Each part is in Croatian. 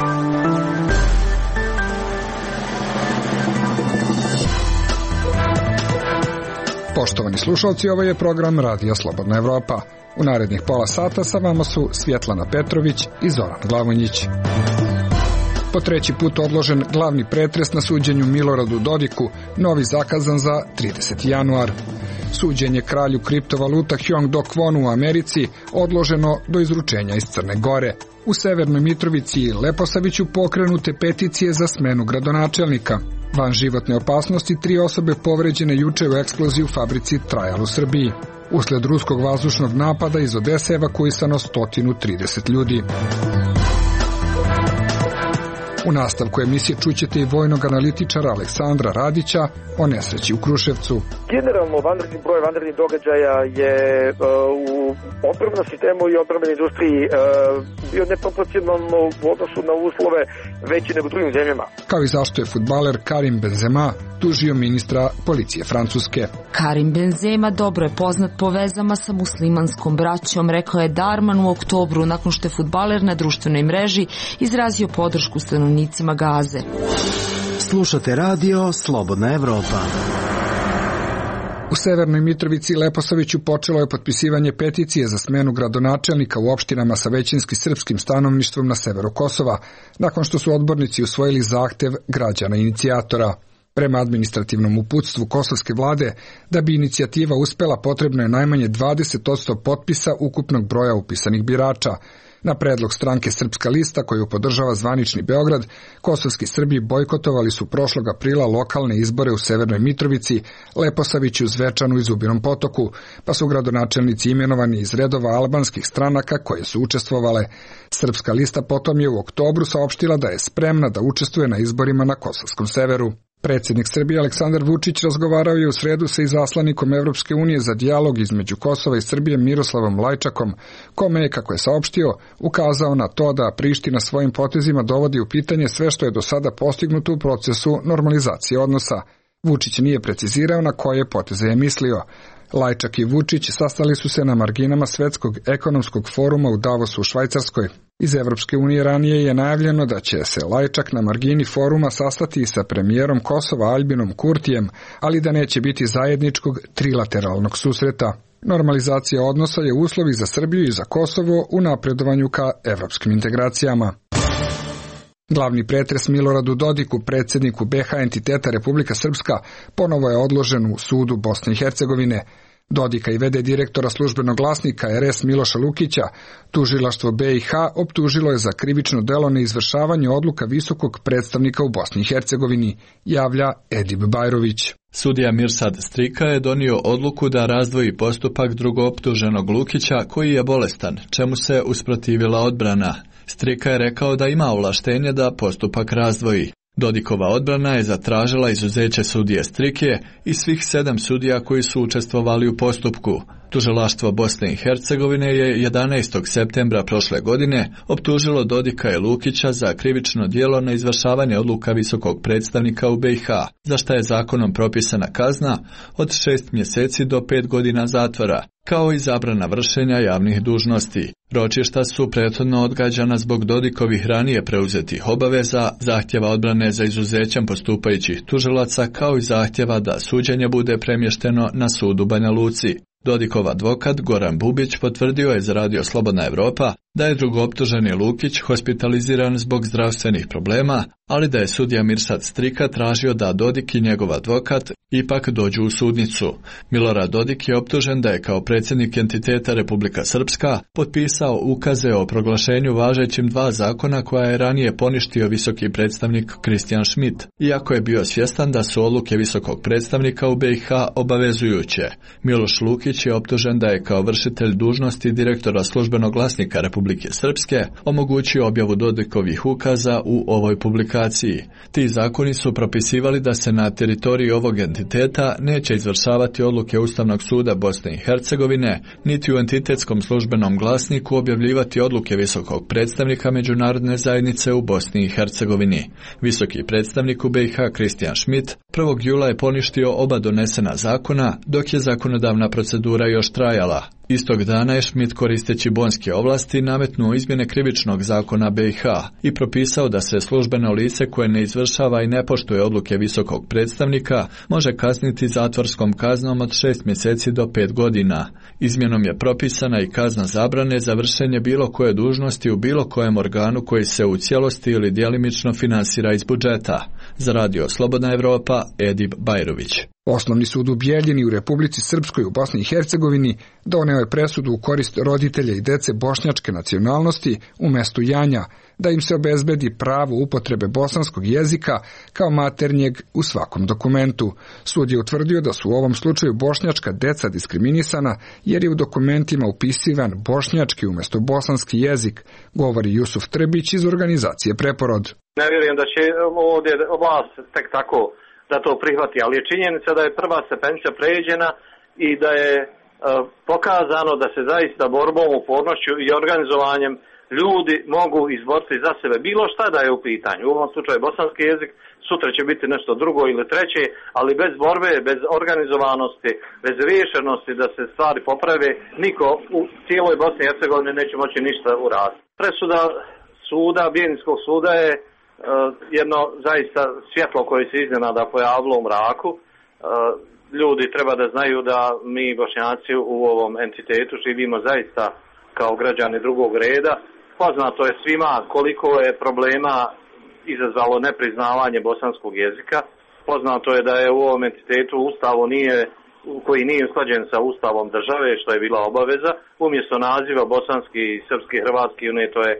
Poštovani slušalci, ovo je program Radija Slobodna Evropa. U narednih pola sata sa vama su Svjetlana Petrović i Zoran Glavonjić. Po treći put odložen glavni pretres na suđenju Miloradu Dodiku, novi zakazan za 30. januar. Suđenje kralju kriptovaluta Hyong Dok Kwonu u Americi odloženo do izručenja iz Crne Gore. U Severnoj Mitrovici i Leposaviću pokrenute peticije za smenu gradonačelnika. Van životne opasnosti 3 osobe povređene juče u eksploziji u fabrici Trajal u Srbiji. Usled ruskog vazdušnog napada iz Odese evakuisano 130 ljudi. U nastavku emisije čućete i vojnog analitičara Aleksandra Radića o nesreći u Kruševcu. Generalno, vanredni broj vanrednih događaja je u odbrambenom sistemu i odbrambenoj industriji bio neproporcionalno u odnosu na uslove veći nego u drugim zemljama. Kao i zašto je fudbaler Karim Benzema tužio ministra policije Francuske. Karim Benzema dobro je poznat po vezama sa muslimanskom braćom, rekao je Darman u oktobru nakon što je fudbaler na društvenoj mreži izrazio podršku stanovnicima Gaze. Slušate radio Slobodna Evropa. U Severnoj Mitrovici i Leposaviću počelo je potpisivanje peticije za smenu gradonačelnika u opštinama sa većinski srpskim stanovništvom na severu Kosova, nakon što su odbornici usvojili zahtev građana inicijatora. Prema administrativnom uputstvu kosovske vlade, da bi inicijativa uspela, potrebno je najmanje 20% potpisa ukupnog broja upisanih birača. Na predlog stranke Srpska lista, koju podržava zvanični Beograd, kosovski Srbi bojkotovali su prošlog aprila lokalne izbore u Severnoj Mitrovici, Leposaviću, Zvečanu i Zubinom Potoku, pa su gradonačelnici imenovani iz redova albanskih stranaka koje su učestvovale. Srpska lista potom je u oktobru saopštila da je spremna da učestvuje na izborima na kosovskom severu. Predsjednik Srbije Aleksandar Vučić razgovarao je u sredu sa izaslanikom Evropske unije za dijalog između Kosova i Srbije Miroslavom Lajčakom, kome je, kako je saopštio, ukazao na to da Priština svojim potezima dovodi u pitanje sve što je do sada postignuto u procesu normalizacije odnosa. Vučić nije precizirao na koje poteze je mislio. Lajčak i Vučić sastali su se na marginama Svetskog ekonomskog foruma u Davosu u Švajcarskoj. Iz Evropske unije ranije je najavljeno da će se Lajčak na margini foruma sastati sa premijerom Kosova Albinom Kurtijem, ali da neće biti zajedničkog trilateralnog susreta. Normalizacija odnosa je uslov i za Srbiju i za Kosovo u napredovanju ka evropskim integracijama. Glavni pretres Miloradu Dodiku, predsjedniku BiH entiteta Republika Srpska, ponovo je odložen u sudu Bosne i Hercegovine. Dodika i v.d. direktora službenog glasnika RS Miloša Lukića, tužilaštvo BiH optužilo je za krivično delo neizvršavanje odluka visokog predstavnika u Bosni i Hercegovini, javlja Edip Bajrović. Sudija Mirsad Strika je donio odluku da razdvoji postupak drugooptuženog Lukića koji je bolestan, čemu se usprotivila odbrana. Strika je rekao da ima ovlaštenje da postupak razdvoji. Dodikova odbrana je zatražila izuzeće sudije Strike i svih 7 sudija koji su učestvovali u postupku. Tužilaštvo Bosne i Hercegovine je 11. septembra prošle godine optužilo Dodika i Lukića za krivično djelo na izvršavanje odluka visokog predstavnika u BiH, za šta je zakonom propisana kazna od 6 mjeseci do 5 godina zatvora, kao i zabrana vršenja javnih dužnosti. Ročišta su prethodno odgađana zbog Dodikovih ranije preuzetih obaveza, zahtjeva odbrane za izuzećem postupajućih tužilaca, kao i zahtjeva da suđenje bude premješteno na sud u Banja Luci. Dodikov advokat Goran Bubić potvrdio je za Radio Slobodna Evropa da je drugooptuženi Lukić hospitaliziran zbog zdravstvenih problema, ali da je sudija Mirsad Strika tražio da Dodik i njegov advokat ipak dođu u sudnicu. Milorad Dodik je optužen da je kao predsjednik entiteta Republika Srpska potpisao ukaze o proglašenju važećim 2 zakona koja je ranije poništio visoki predstavnik Kristijan Schmidt, iako je bio svjestan da su odluke visokog predstavnika u BiH obavezujuće. Miloš Lukić je optužen da je kao vršitelj dužnosti direktora službenog glasnika Republike Srpske omogućio objavu Dodikovih ukaza u ovoj publikaciji. Ti zakoni su propisivali da se na teritoriji ovog entiteta neće izvršavati odluke Ustavnog suda Bosne i Hercegovine, niti u entitetskom službenom glasniku objavljivati odluke visokog predstavnika međunarodne zajednice u Bosni i Hercegovini. Visoki predstavnik u BiH Kristijan Schmidt 1. jula je poništio oba donesena zakona, dok je zakonodavna procedura još trajala. Istog dana je Schmidt, koristeći bonske ovlasti, nametnuo izmjene krivičnog zakona BiH i propisao da se službeno lice koje ne izvršava i ne poštuje odluke visokog predstavnika može kazniti zatvorskom kaznom od 6 mjeseci do 5 godina. Izmjenom je propisana i kazna zabrane za vršenje bilo koje dužnosti u bilo kojem organu koji se u cijelosti ili djelimično finansira iz budžeta. Za Radio Slobodna Evropa, Edip Bajrović. Osnovni sud u Bijeljini u Republici Srpskoj u Bosni i Hercegovini doneo je presudu u korist roditelja i dece bošnjačke nacionalnosti u mestu Janja, da im se obezbedi pravo upotrebe bosanskog jezika kao maternjeg u svakom dokumentu. Sud je utvrdio da su u ovom slučaju bošnjačka deca diskriminisana jer je u dokumentima upisivan bošnjački umjesto bosanski jezik, govori Jusuf Trbić iz organizacije Preporod. Ne vjerujem da će ovdje vlast tek tako da to prihvati, ali je činjenica da je prva stepenica pređena i da je pokazano da se zaista borbom, upornošću i organizovanjem ljudi mogu izboriti za sebe bilo šta da je u pitanju. U ovom slučaju bosanski jezik, sutra će biti nešto drugo ili treće, ali bez borbe, bez organizovanosti, bez riješenosti da se stvari poprave, niko u cijeloj Bosni i Hercegovini neće moći ništa uraditi. Presuda suda, Bijeljinskog suda je jedno zaista svjetlo koje se iznenada pojavilo u mraku. Ljudi treba da znaju da mi Bošnjaci u ovom entitetu živimo zaista kao građani drugog reda. Poznato je svima koliko je problema izazvalo nepriznavanje bosanskog jezika. Poznato je da je u ovom entitetu Ustavu koji nije usklađen sa Ustavom države, što je bila obaveza. Umjesto naziva bosanski, srpski, hrvatski, to je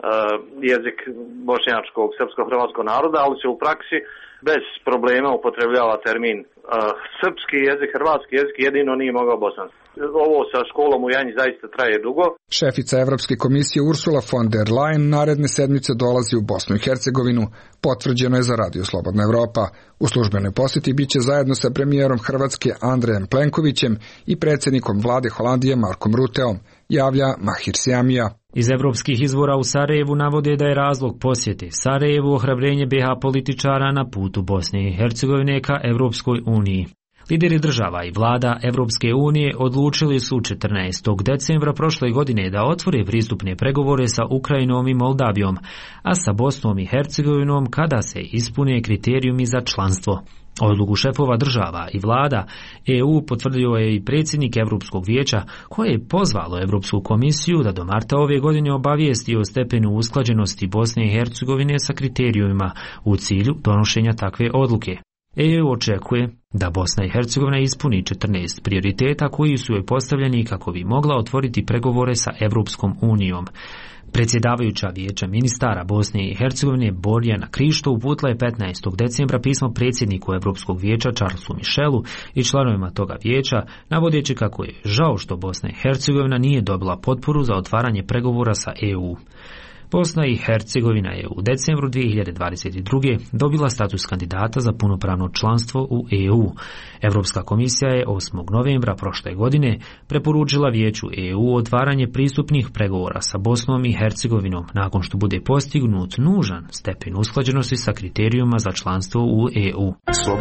jezik bošnjačkog, srpsko-hrvatskog naroda, ali se u praksi bez problema upotrebljava termin srpski jezik, hrvatski jezik, jedino nije mogao bosanski. Ovo sa školom u Janji zaista traje dugo. Šefica Evropske komisije Ursula von der Leyen naredne sedmice dolazi u Bosnu i Hercegovinu, potvrđeno je za Radio Slobodna Evropa. U službenoj posjeti biće zajedno sa premijerom Hrvatske Andrejem Plenkovićem i predsjednikom vlade Holandije Markom Ruteom, javlja Mahir Sjamija. Iz evropskih izvora u Sarajevu navode da je razlog posjete Sarajevu ohrabrenje BiH političara na putu Bosne i Hercegovine ka Evropskoj uniji. Lideri država i vlada Evropske unije odlučili su 14. decembra prošle godine da otvore pristupne pregovore sa Ukrajinom i Moldavijom, a sa Bosnom i Hercegovinom kada se ispune kriterijumi za članstvo. Odluku šefova država i vlada EU potvrdio je i predsjednik Europskog vijeća, koje je pozvalo Europsku komisiju da do marta ove godine obavijesti o stepenu usklađenosti Bosne i Hercegovine sa kriterijumima u cilju donošenja takve odluke. EU očekuje da Bosna i Hercegovina ispuni 14 prioriteta koji su joj postavljeni kako bi mogla otvoriti pregovore sa Europskom unijom. Predsjedavajuća vijeća ministara Bosne i Hercegovine Borjana Krišto uputila je 15. decembra pismo predsjedniku Europskog vijeća Charlesu Michelu i članovima toga vijeća, navodeći kako je žao što Bosna i Hercegovina nije dobila potporu za otvaranje pregovora sa EU. Bosna i Hercegovina je u decembru 2022. dobila status kandidata za punopravno članstvo u EU. Europska komisija je 8. novembra prošle godine preporučila Vijeću EU otvaranje pristupnih pregovora sa Bosnom i Hercegovinom nakon što bude postignut nužan stepen usklađenosti sa kriterijuma za članstvo u EU.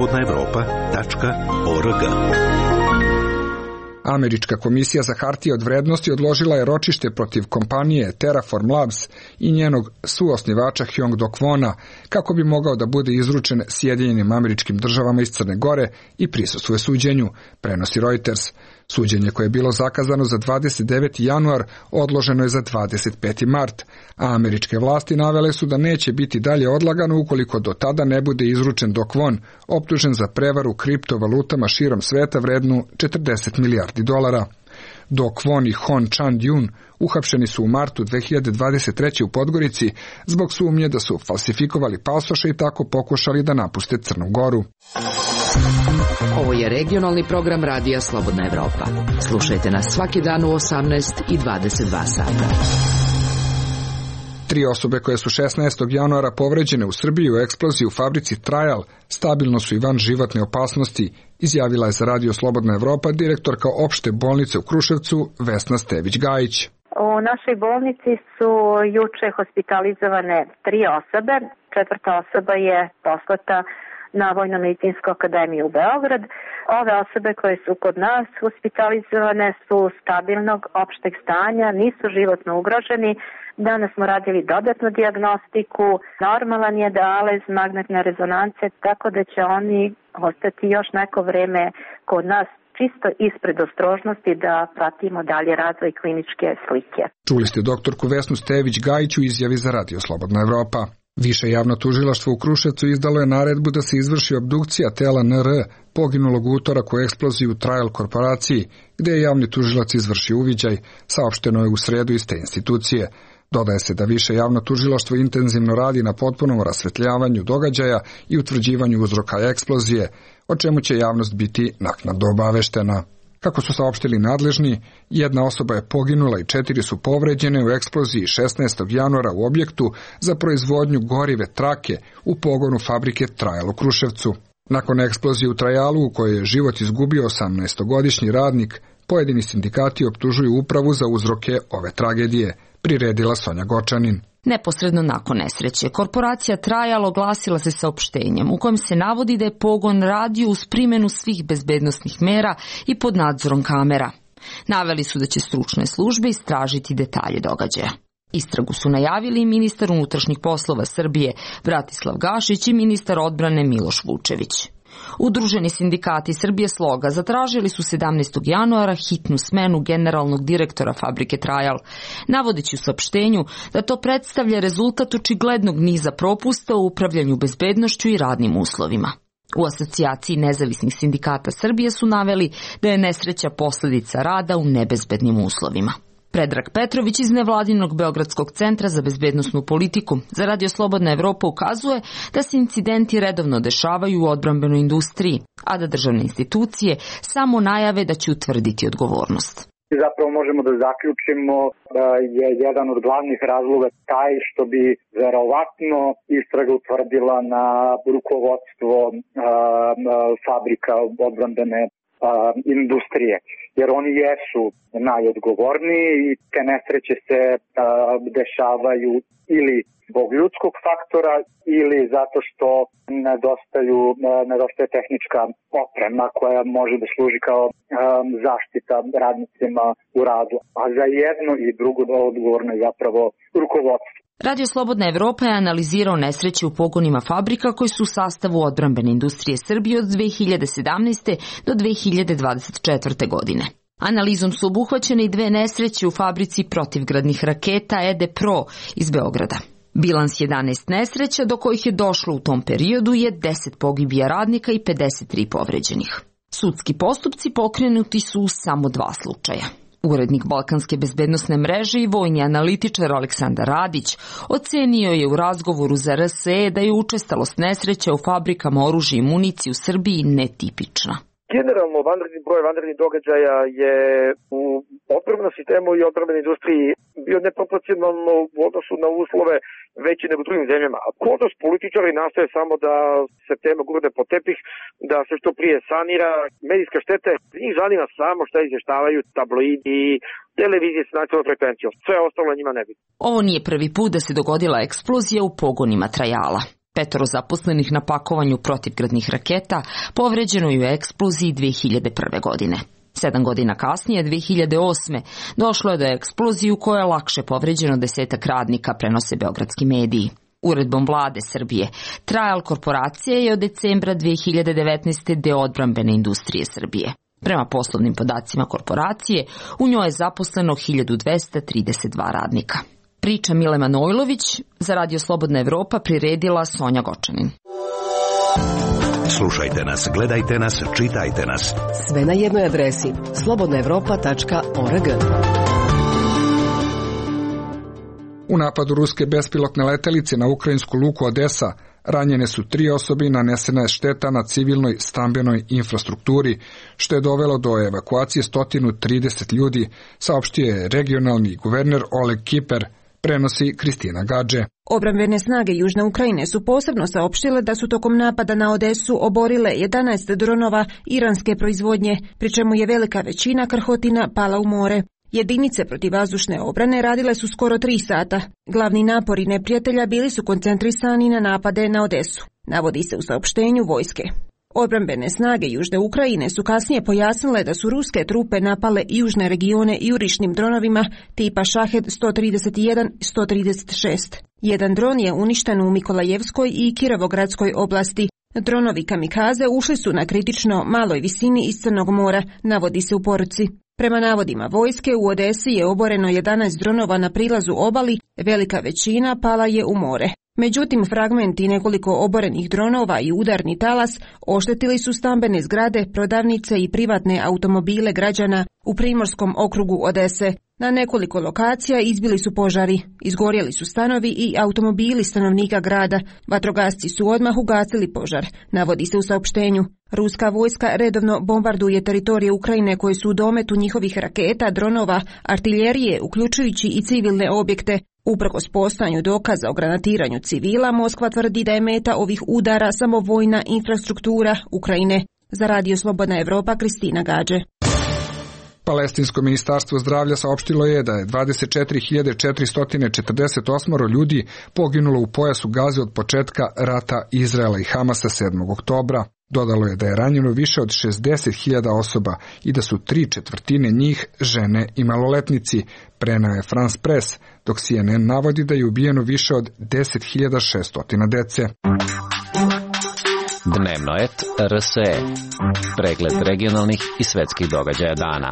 slobodnaevropa.org. Američka komisija za hartije od vrednosti odložila je ročište protiv kompanije Terraform Labs i njenog suosnivača Hyung Dok Wona kako bi mogao da bude izručen Sjedinjenim Američkim Državama iz Crne Gore i prisustvuje suđenju, prenosi Reuters. Suđenje koje je bilo zakazano za 29. januar odloženo je za 25. mart, a američke vlasti navele su da neće biti dalje odlagano ukoliko do tada ne bude izručen Dok Won, optužen za prevaru kriptovalutama širom sveta vrednu $40 milijardi. Dok Won i Hon Chan-Dyun uhapšeni su u martu 2023. u Podgorici zbog sumnje da su falsifikovali pasoše i tako pokušali da napuste Crnu Goru. Ovo je regionalni program Radija Slobodna Evropa. Slušajte nas svaki dan u 18 i 22 sata. 3 osobe koje su 16. januara povređene u Srbiji u eksploziji u fabrici Trajal stabilno su i van životne opasnosti, izjavila je za Radio Slobodna Evropa direktorka opšte bolnice u Kruševcu Vesna Stević-Gajić. U našoj bolnici su juče hospitalizovane 3 osobe, 4. osoba je poslata na Vojno-medicinsku akademiju u Beograd. Ove osobe koje su kod nas hospitalizovane su stabilnog opšteg stanja, nisu životno ugroženi. Danas smo radili dodatnu dijagnostiku, normalan je dijalez magnetne rezonance, tako da će oni ostati još neko vreme kod nas čisto ispred ostrožnosti da pratimo dalje razvoj kliničke slike. Čuli ste doktorku Vesnu Stević-Gajić u izjavi za Radio Slobodna Evropa. Više javno tužilaštvo u Kruševcu izdalo je naredbu da se izvrši obdukcija tela NR, poginulog u utorak u eksploziji u Trial korporaciji, gde je javni tužilac izvršio uviđaj, saopšteno je u sredu iz te institucije. Dodaje se da više javno tužilaštvo intenzivno radi na potpunom rasvetljavanju događaja i utvrđivanju uzroka eksplozije, o čemu će javnost biti naknadno obaveštena. Kako su saopštili nadležni, jedna osoba je poginula i 4 su povređene u eksploziji 16. januara u objektu za proizvodnju gorive trake u pogonu fabrike Trial u Kruševcu. Nakon eksplozije u Trialu u kojoj je život izgubio 18-godišnji radnik, pojedini sindikati optužuju upravu za uzroke ove tragedije, priredila Sonja Gočanin. Neposredno nakon nesreće, korporacija Trial oglasila se saopštenjem u kojem se navodi da je pogon radio uz primjenu svih bezbednosnih mera i pod nadzorom kamera. Naveli su da će stručne službe istražiti detalje događaja. Istragu su najavili ministar unutrašnjih poslova Srbije Bratislav Gašić i ministar odbrane Miloš Vučević. Udruženi sindikati Srbije Sloga zatražili su 17. januara hitnu smenu generalnog direktora fabrike Trial, navodeći u saopštenju da to predstavlja rezultat očiglednog niza propusta u upravljanju bezbednošću i radnim uslovima. U asocijaciji nezavisnih sindikata Srbije su naveli da je nesreća posljedica rada u nebezbednim uslovima. Predrag Petrović iz nevladinog Beogradskog centra za bezbednosnu politiku za Radio Slobodna Evropa ukazuje da se incidenti redovno dešavaju u odbrambenoj industriji, a da državne institucije samo najave da će utvrditi odgovornost. Zapravo možemo da zaključimo da je jedan od glavnih razloga taj što bi verovatno istraga utvrdila na rukovodstvo fabrika odbrambene industrije, jer oni jesu najodgovorniji i te nesreće se dešavaju ili zbog ljudskog faktora ili zato što nedostaje tehnička oprema koja može da služi kao zaštita radnicima u radu. A za jedno i drugo odgovorno je zapravo rukovodstvo. Radio Slobodna Evropa je analizirao nesreće u pogonima fabrika koji su u sastavu odbrambene industrije Srbije od 2017. do 2024. godine. Analizom su obuhvaćene i 2 nesreće u fabrici protivgradnih raketa ED-PRO iz Beograda. Bilans 11 nesreća do kojih je došlo u tom periodu je 10 pogibija radnika i 53 povređenih. Sudski postupci pokrenuti su u samo 2 slučaja. Urednik Balkanske bezbednosne mreže i vojni analitičar Aleksandar Radić ocenio je u razgovoru za RSE da je učestalost nesreća u fabrikama oružja i municije u Srbiji netipična. Generalno, broj vanrednih događaja je u odbrambenom sistemu i odbrambenoj industriji bio neproporcionalno u odnosu na uslove veći nego u drugim zemljama. A kod nas političari nastoje samo da se tema gurne pod tepih, da se što prije sanira medijska štete. Njih zanima samo šta izvještavaju tabloidi i televizije s nacionalnom frekvencijom. Sve ostalo njima ne bi. Ovo nije prvi put da se dogodila eksplozija u pogonima Triala. 5 zaposlenih na pakovanju protivgradnih raketa povređeno je u eksploziji 2001. godine. 7 godina kasnije, 2008. došlo je do eksplozije u kojoj je lakše povređeno 10 radnika, prenose beogradski mediji. Uredbom vlade Srbije, Trial korporacija je od decembra 2019. deo odbrambene industrije Srbije. Prema poslovnim podacima korporacije, u njoj je zaposleno 1232 radnika. Priča Mile Manojlović za Radio Slobodna Evropa priredila Sonja Gočanin. Slušajte nas, gledajte nas, čitajte nas. Sve na jednoj adresi slobodnaevropa.org. U napadu ruske bespilotne letelice na ukrajinsku luku Odesa ranjene su 3 osobe i nanesena je šteta na civilnoj stambenoj infrastrukturi, što je dovelo do evakuacije 130 ljudi, saopštio je regionalni guverner Oleg Kiper, prenosi Kristina Gadže. Odbrambene snage Južne Ukrajine su posebno saopštile da su tokom napada na Odesu oborile 11 dronova iranske proizvodnje, pri čemu je velika većina krhotina pala u more. Jedinice protivvazdušne obrane radile su skoro 3 sata. Glavni napori neprijatelja bili su koncentrisani na napade na Odesu. navodi se u saopštenju vojske. Odbrambene snage Južne Ukrajine su kasnije pojasnile da su ruske trupe napale južne regione jurišnim dronovima tipa Šahed 131-136. Jedan dron je uništen u Mikolajevskoj i Kirovogradskoj oblasti. Dronovi kamikaze ušli su na kritično maloj visini iz Crnog mora, navodi se u poruci. Prema navodima vojske, u Odesi je oboreno 11 dronova na prilazu obali, velika većina pala je u more. Međutim, fragmenti nekoliko oborenih dronova i udarni talas oštetili su stambene zgrade, prodavnice i privatne automobile građana u primorskom okrugu Odese. Na nekoliko lokacija izbili su požari, izgorjeli su stanovi i automobili stanovnika grada. Vatrogasci su odmah ugasili požar, navodi se u saopštenju. Ruska vojska redovno bombarduje teritorije Ukrajine koje su u dometu njihovih raketa, dronova, artiljerije, uključujući i civilne objekte. Uprkos postojanju dokaza o granatiranju civila, Moskva tvrdi da je meta ovih udara samo vojna infrastruktura Ukrajine. Za Radio Slobodna Evropa, Kristina Gađe. Palestinsko ministarstvo zdravlja saopštilo je da je 24.448 ljudi poginulo u pojasu Gaze od početka rata Izraela i Hamasa 7. oktobra. Dodalo je da je ranjeno više od 60.000 osoba i da su 3/4 njih žene i maloletnici, preneo je France Press, dok CNN navodi da je ubijeno više od 10.600 dece. Dnevno et RSE. Pregled regionalnih i svetskih događaja dana.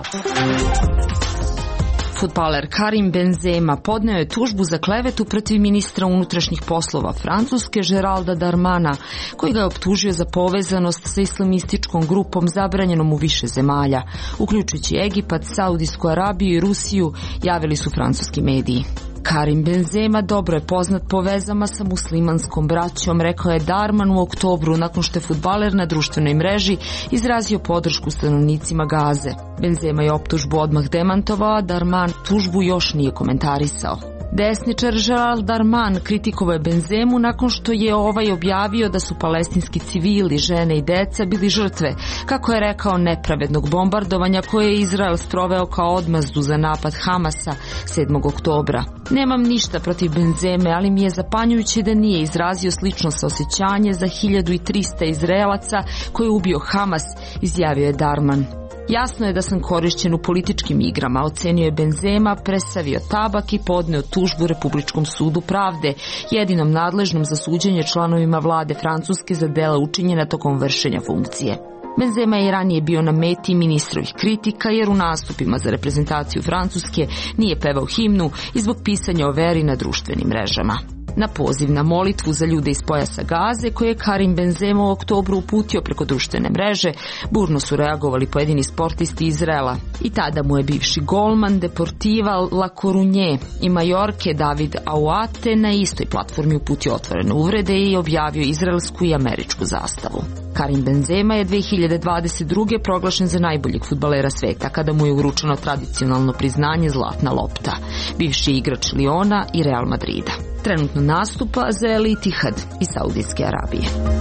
Fudbaler Karim Benzema podneo je tužbu za klevetu protiv ministra unutrašnjih poslova Francuske Geralda Darmana, koji ga je optužio za povezanost sa islamističkom grupom zabranjenom u više zemalja, uključujući Egipat, Saudijsku Arabiju i Rusiju, javili su francuski mediji. Karim Benzema dobro je poznat po vezama sa muslimanskom braćom, rekao je Darman u oktobru nakon što je fudbaler na društvenoj mreži izrazio podršku stanovnicima Gaze. Benzema je optužbu odmah demantovao, a Darman tužbu još nije komentarisao. Desničar Gerald Darman kritikovao je Benzemu nakon što je ovaj objavio da su palestinski civili, žene i deca bili žrtve, kako je rekao, nepravednog bombardovanja koje je Izrael sproveo kao odmazdu za napad Hamasa 7. oktobra. Nemam ništa protiv Benzeme, ali mi je zapanjujuće da nije izrazio slično saosjećanje za 1300 Izraelaca koje je ubio Hamas, izjavio je Darman. Jasno je da sam korišćen u političkim igrama, ocenio je Benzema, presavio tabak i podneo tužbu Republičkom sudu pravde, jedinom nadležnom za suđenje članovima vlade Francuske za dela učinjena tokom vršenja funkcije. Benzema je i ranije bio na meti ministrovih kritika jer u nastupima za reprezentaciju Francuske nije pevao himnu i zbog pisanja o veri na društvenim mrežama. Na poziv na molitvu za ljude iz pojasa Gaze, koje je Karim Benzema u oktobru uputio preko društvene mreže, burno su reagovali pojedini sportisti Izraela. I tada mu je bivši golman Deportiva La Coruñe i Majorke David Aouate na istoj platformi uputio otvorene uvrede i objavio izraelsku i američku zastavu. Karim Benzema je 2022. proglašen za najboljeg fudbalera sveta kada mu je uručeno tradicionalno priznanje Zlatna lopta, bivši igrač Liona i Real Madrida. Trenutno nastupa za El Ittihad iz Saudijske Arabije.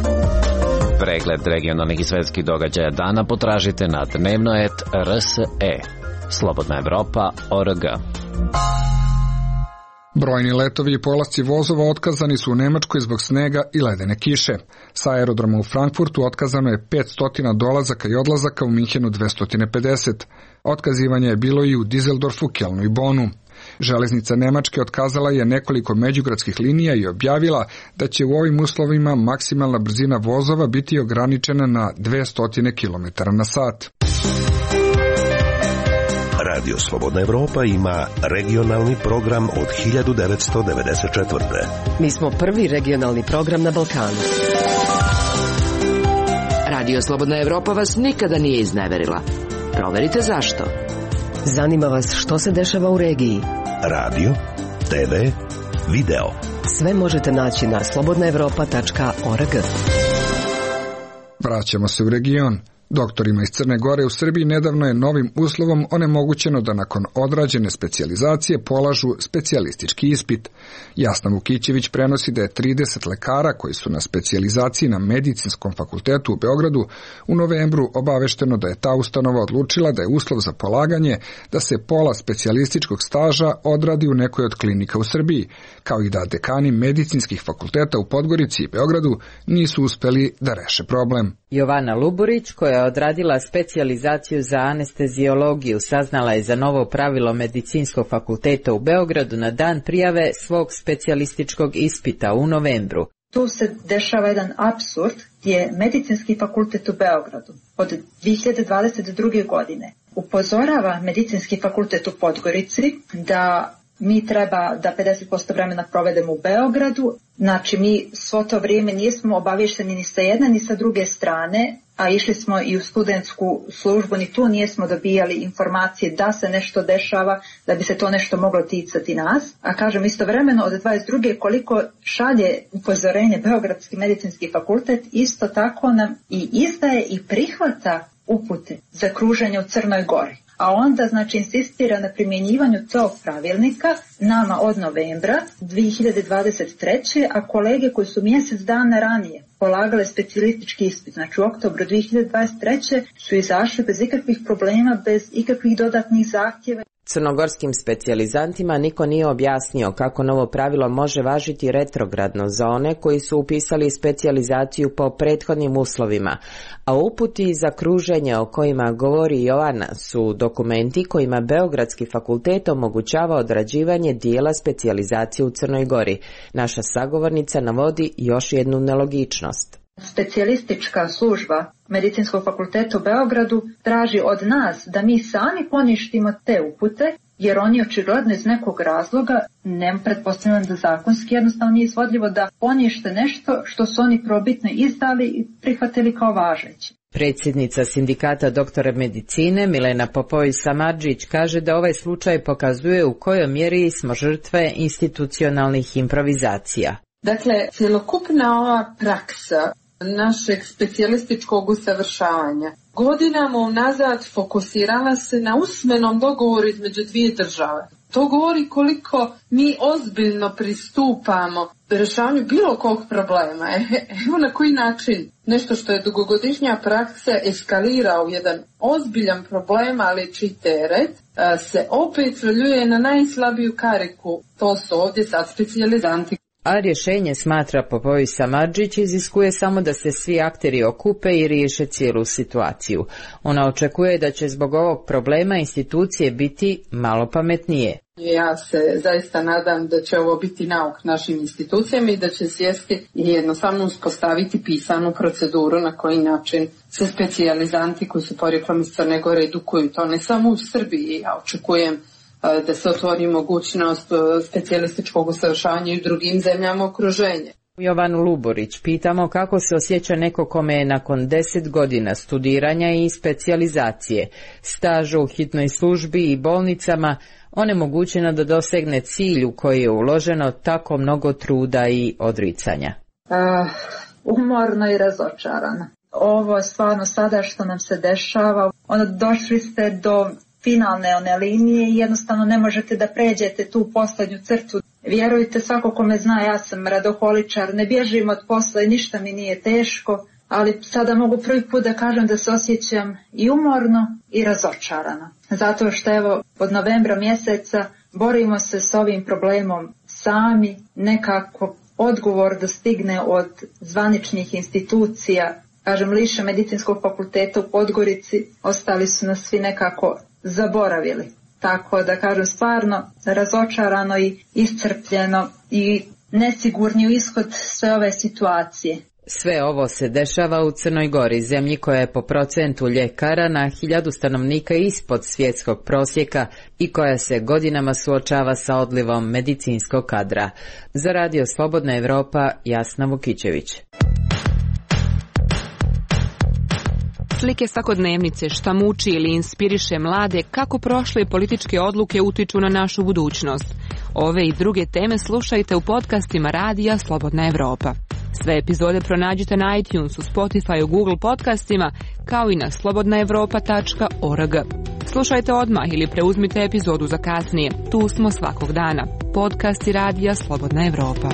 Pregled regionalnih i svetskih događaja dana potražite na dnevnoet.rse. Slobodna Evropa.org. Brojni letovi i polasci vozova otkazani su u Nemačkoj zbog snega i ledene kiše. Sa aerodroma u Frankfurtu otkazano je 500 dolazaka i odlazaka, u Minhenu 250. Otkazivanje je bilo i u Düsseldorfu, Kelnu i Bonu. Železnica Nemačke otkazala je nekoliko međugradskih linija i objavila da će u ovim uslovima maksimalna brzina vozova biti ograničena na 200 km/h. Radio Slobodna Evropa ima regionalni program od 1994. Mi smo prvi regionalni program na Balkanu. Radio Slobodna Evropa vas nikada nije izneverila. Proverite zašto. Zanima vas što se dešava u regiji. Radio, TV, video. Sve možete naći na slobodnaevropa.org. Vraćamo se u region. Doktorima iz Crne Gore u Srbiji nedavno je novim uslovom onemogućeno da nakon odrađene specijalizacije polažu specijalistički ispit. Jasna Vukićević prenosi da je 30 lekara koji su na specijalizaciji na Medicinskom fakultetu u Beogradu u novembru obavešteno da je ta ustanova odlučila da je uslov za polaganje da se pola specijalističkog staža odradi u nekoj od klinika u Srbiji, kao i da dekani medicinskih fakulteta u Podgorici i Beogradu nisu uspeli da reše problem. Jovana Luburić, koja je odradila specijalizaciju za anesteziologiju, saznala je za novo pravilo Medicinskog fakulteta u Beogradu na dan prijave svog specijalističkog ispita u novembru. Tu se dešava jedan apsurd gdje Medicinski fakultet u Beogradu od 2022. godine upozorava Medicinski fakultet u Podgorici da mi treba da 50% vremena provedemo u Beogradu, znači mi svo to vrijeme nismo obavješteni ni sa jedne ni sa druge strane, a išli smo i u studentsku službu, ni tu nismo dobijali informacije da se nešto dešava, da bi se to nešto moglo ticati nas. A kažem istovremeno od 22. koliko šalje upozorenje Beogradski medicinski fakultet, isto tako nam i izdaje i prihvata upute za kruženje u Crnoj Gori. A onda, znači, insistira na primjenjivanju tog pravilnika nama od novembra 2023. a kolege koji su mjesec dana ranije polagale specijalistički ispit, znači u oktobru 2023. su izašli bez ikakvih problema, bez ikakvih dodatnih zahtjeva. Crnogorskim specijalizantima niko nije objasnio kako novo pravilo može važiti retrogradno za one koji su upisali specijalizaciju po prethodnim uslovima, a uputi za kruženje o kojima govori Jovana su dokumenti kojima Beogradski fakultet omogućava odrađivanje dijela specijalizacije u Crnoj Gori. Naša sagovornica navodi još jednu nelogičnost. Specijalistička služba Medicinskog fakulteta u Beogradu traži od nas da mi sami poništimo te upute, jer oni očigledno iz nekog razloga, ne pretpostavljam da zakonski jednostavno nije izvodljivo, da ponište nešto što su oni probitno izdali i prihvatili kao važeće. Predsjednica sindikata doktora medicine Milena Popović-Samardžić kaže da ovaj slučaj pokazuje u kojoj mjeri smo žrtve institucionalnih improvizacija. Dakle, cjelokupna ova praksa našeg specijalističkog usavršavanja godinama unazad fokusirala se na usmenom dogovoru između dvije države. To govori koliko mi ozbiljno pristupamo rješavanju bilo kog problema. Evo na koji način nešto što je dugogodišnja praksa eskalira u jedan ozbiljan problem, ali čiji teret se opet svaljuje na najslabiju kariku. To su ovdje sad specijalizanti. A rješenje, smatra Popović-Samardžić, iziskuje samo da se svi akteri okupe i riješe cijelu situaciju. Ona očekuje da će zbog ovog problema institucije biti malo pametnije. Ja se zaista nadam da će ovo biti nauk našim institucijama i da će sjesti i jednostavno uspostaviti pisanu proceduru na koji način se specijalizanti koji su porijeklom iz Crne Gore edukuju. To ne samo u Srbiji, ja očekujem da se otvori mogućnost specijalističkog usavršavanja i u drugim zemljama okruženja. Jovanu Luburić pitamo kako se osjeća neko kome je nakon 10 godina studiranja i specijalizacije, staža u hitnoj službi i bolnicama onemogućeno da dosegne cilj u koji je uloženo tako mnogo truda i odricanja. Umorno i razočarana. Ovo je stvarno sada što nam se dešava. Došli ste do finalne one linije i jednostavno ne možete da pređete tu poslednju crtu. Vjerujte, svako ko me zna, ja sam radoholičar, ne bježim od posla i ništa mi nije teško, ali sada mogu prvi put da kažem da se osjećam i umorno i razočarano. Zato što evo od novembra mjeseca borimo se s ovim problemom sami, nekako odgovor da stigne od zvaničnih institucija. Kažem, liše Medicinskog fakulteta u Podgorici, ostali su nas svi nekako zaboravili. Tako da kažem, stvarno razočarano i iscrpljeno i nesigurni u ishod sve ove situacije. Sve ovo se dešava u Crnoj Gori, zemlji koja je po procentu ljekara na 1000 stanovnika ispod svjetskog prosjeka i koja se godinama suočava sa odlivom medicinskog kadra. Za Radio Slobodna Evropa, Jasna Vukićević. Slike svakodnevnice, šta muči ili inspiriše mlade, kako prošle političke odluke utiču na našu budućnost. Ove i druge teme slušajte u podcastima Radija Slobodna Evropa. Sve epizode pronađite na iTunesu, Spotifyu, Google podcastima, kao i na slobodnaevropa.org. Slušajte odmah ili preuzmite epizodu za kasnije. Tu smo svakog dana. Podcast i radija Slobodna Evropa.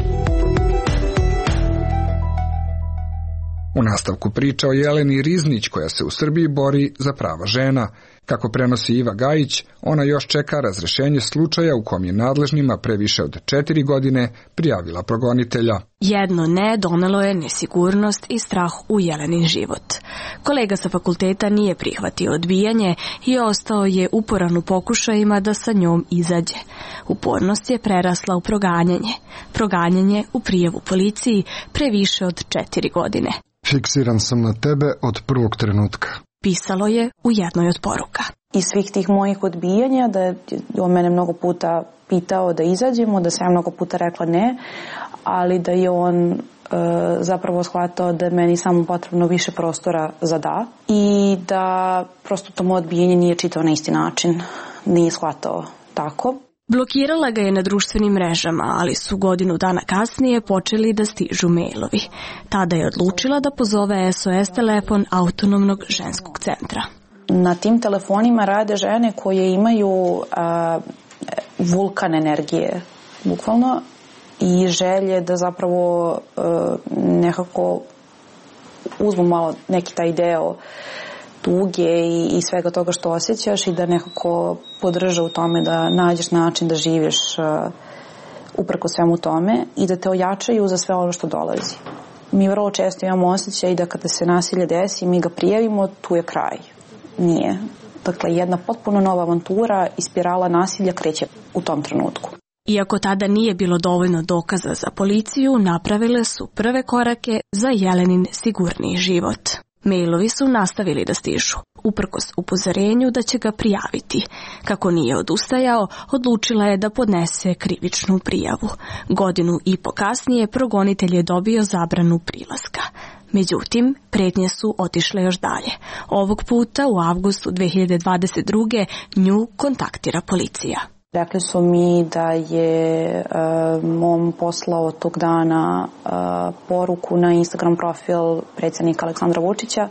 U nastavku priča o Jeleni Riznić koja se u Srbiji bori za prava žena. Kako prenosi Iva Gajić, ona još čeka razrešenje slučaja u kom je nadležnima pre više od 4 godine prijavila progonitelja. Jedno ne donelo je nesigurnost i strah u Jelenin život. Kolega sa fakulteta nije prihvatio odbijanje i ostao je uporan u pokušajima da sa njom izađe. Upornost je prerasla u proganjanje. Proganjanje u prijavu policiji pre više od 4 godine. Fiksiran sam na tebe od prvog trenutka. Pisalo je u jednoj od poruka. Iz svih tih mojih odbijanja, da je on mene mnogo puta pitao da izađemo, da sam ja mnogo puta rekla ne, ali da je on zapravo shvatao da je meni samo potrebno više prostora za da i da prosto to moje odbijanje nije čitao na isti način, nije shvatao tako. Blokirala ga je na društvenim mrežama, ali su godinu dana kasnije počeli da stižu mailovi. Tada je odlučila da pozove SOS telefon Autonomnog ženskog centra. Na tim telefonima rade žene koje imaju vulkan energije, bukvalno, i želje da zapravo nekako uzmu malo neki taj deo tuge i svega toga što osjećaš i da nekako podrža u tome da nađeš način da živiš uprko svemu tome i da te ojačaju za sve ono što dolazi. Mi vrlo često imamo osjećaj da kada se nasilje desi mi ga prijavimo, tu je kraj. Nije. Dakle, jedna potpuno nova avantura i spirala nasilja kreće u tom trenutku. Iako tada nije bilo dovoljno dokaza za policiju, napravile su prve korake za Jelenin sigurniji život. Mailovi su nastavili da stižu, uprkos upozorenju da će ga prijaviti. Kako nije odustajao, odlučila je da podnese krivičnu prijavu. 1,5 godine kasnije progonitelj je dobio zabranu prilaska. Međutim, pretnje su otišle još dalje. Ovog puta u avgustu 2022. nju kontaktira policija. Rekli su mi da je mom poslao tog dana poruku na Instagram profil predsjednika Aleksandra Vučića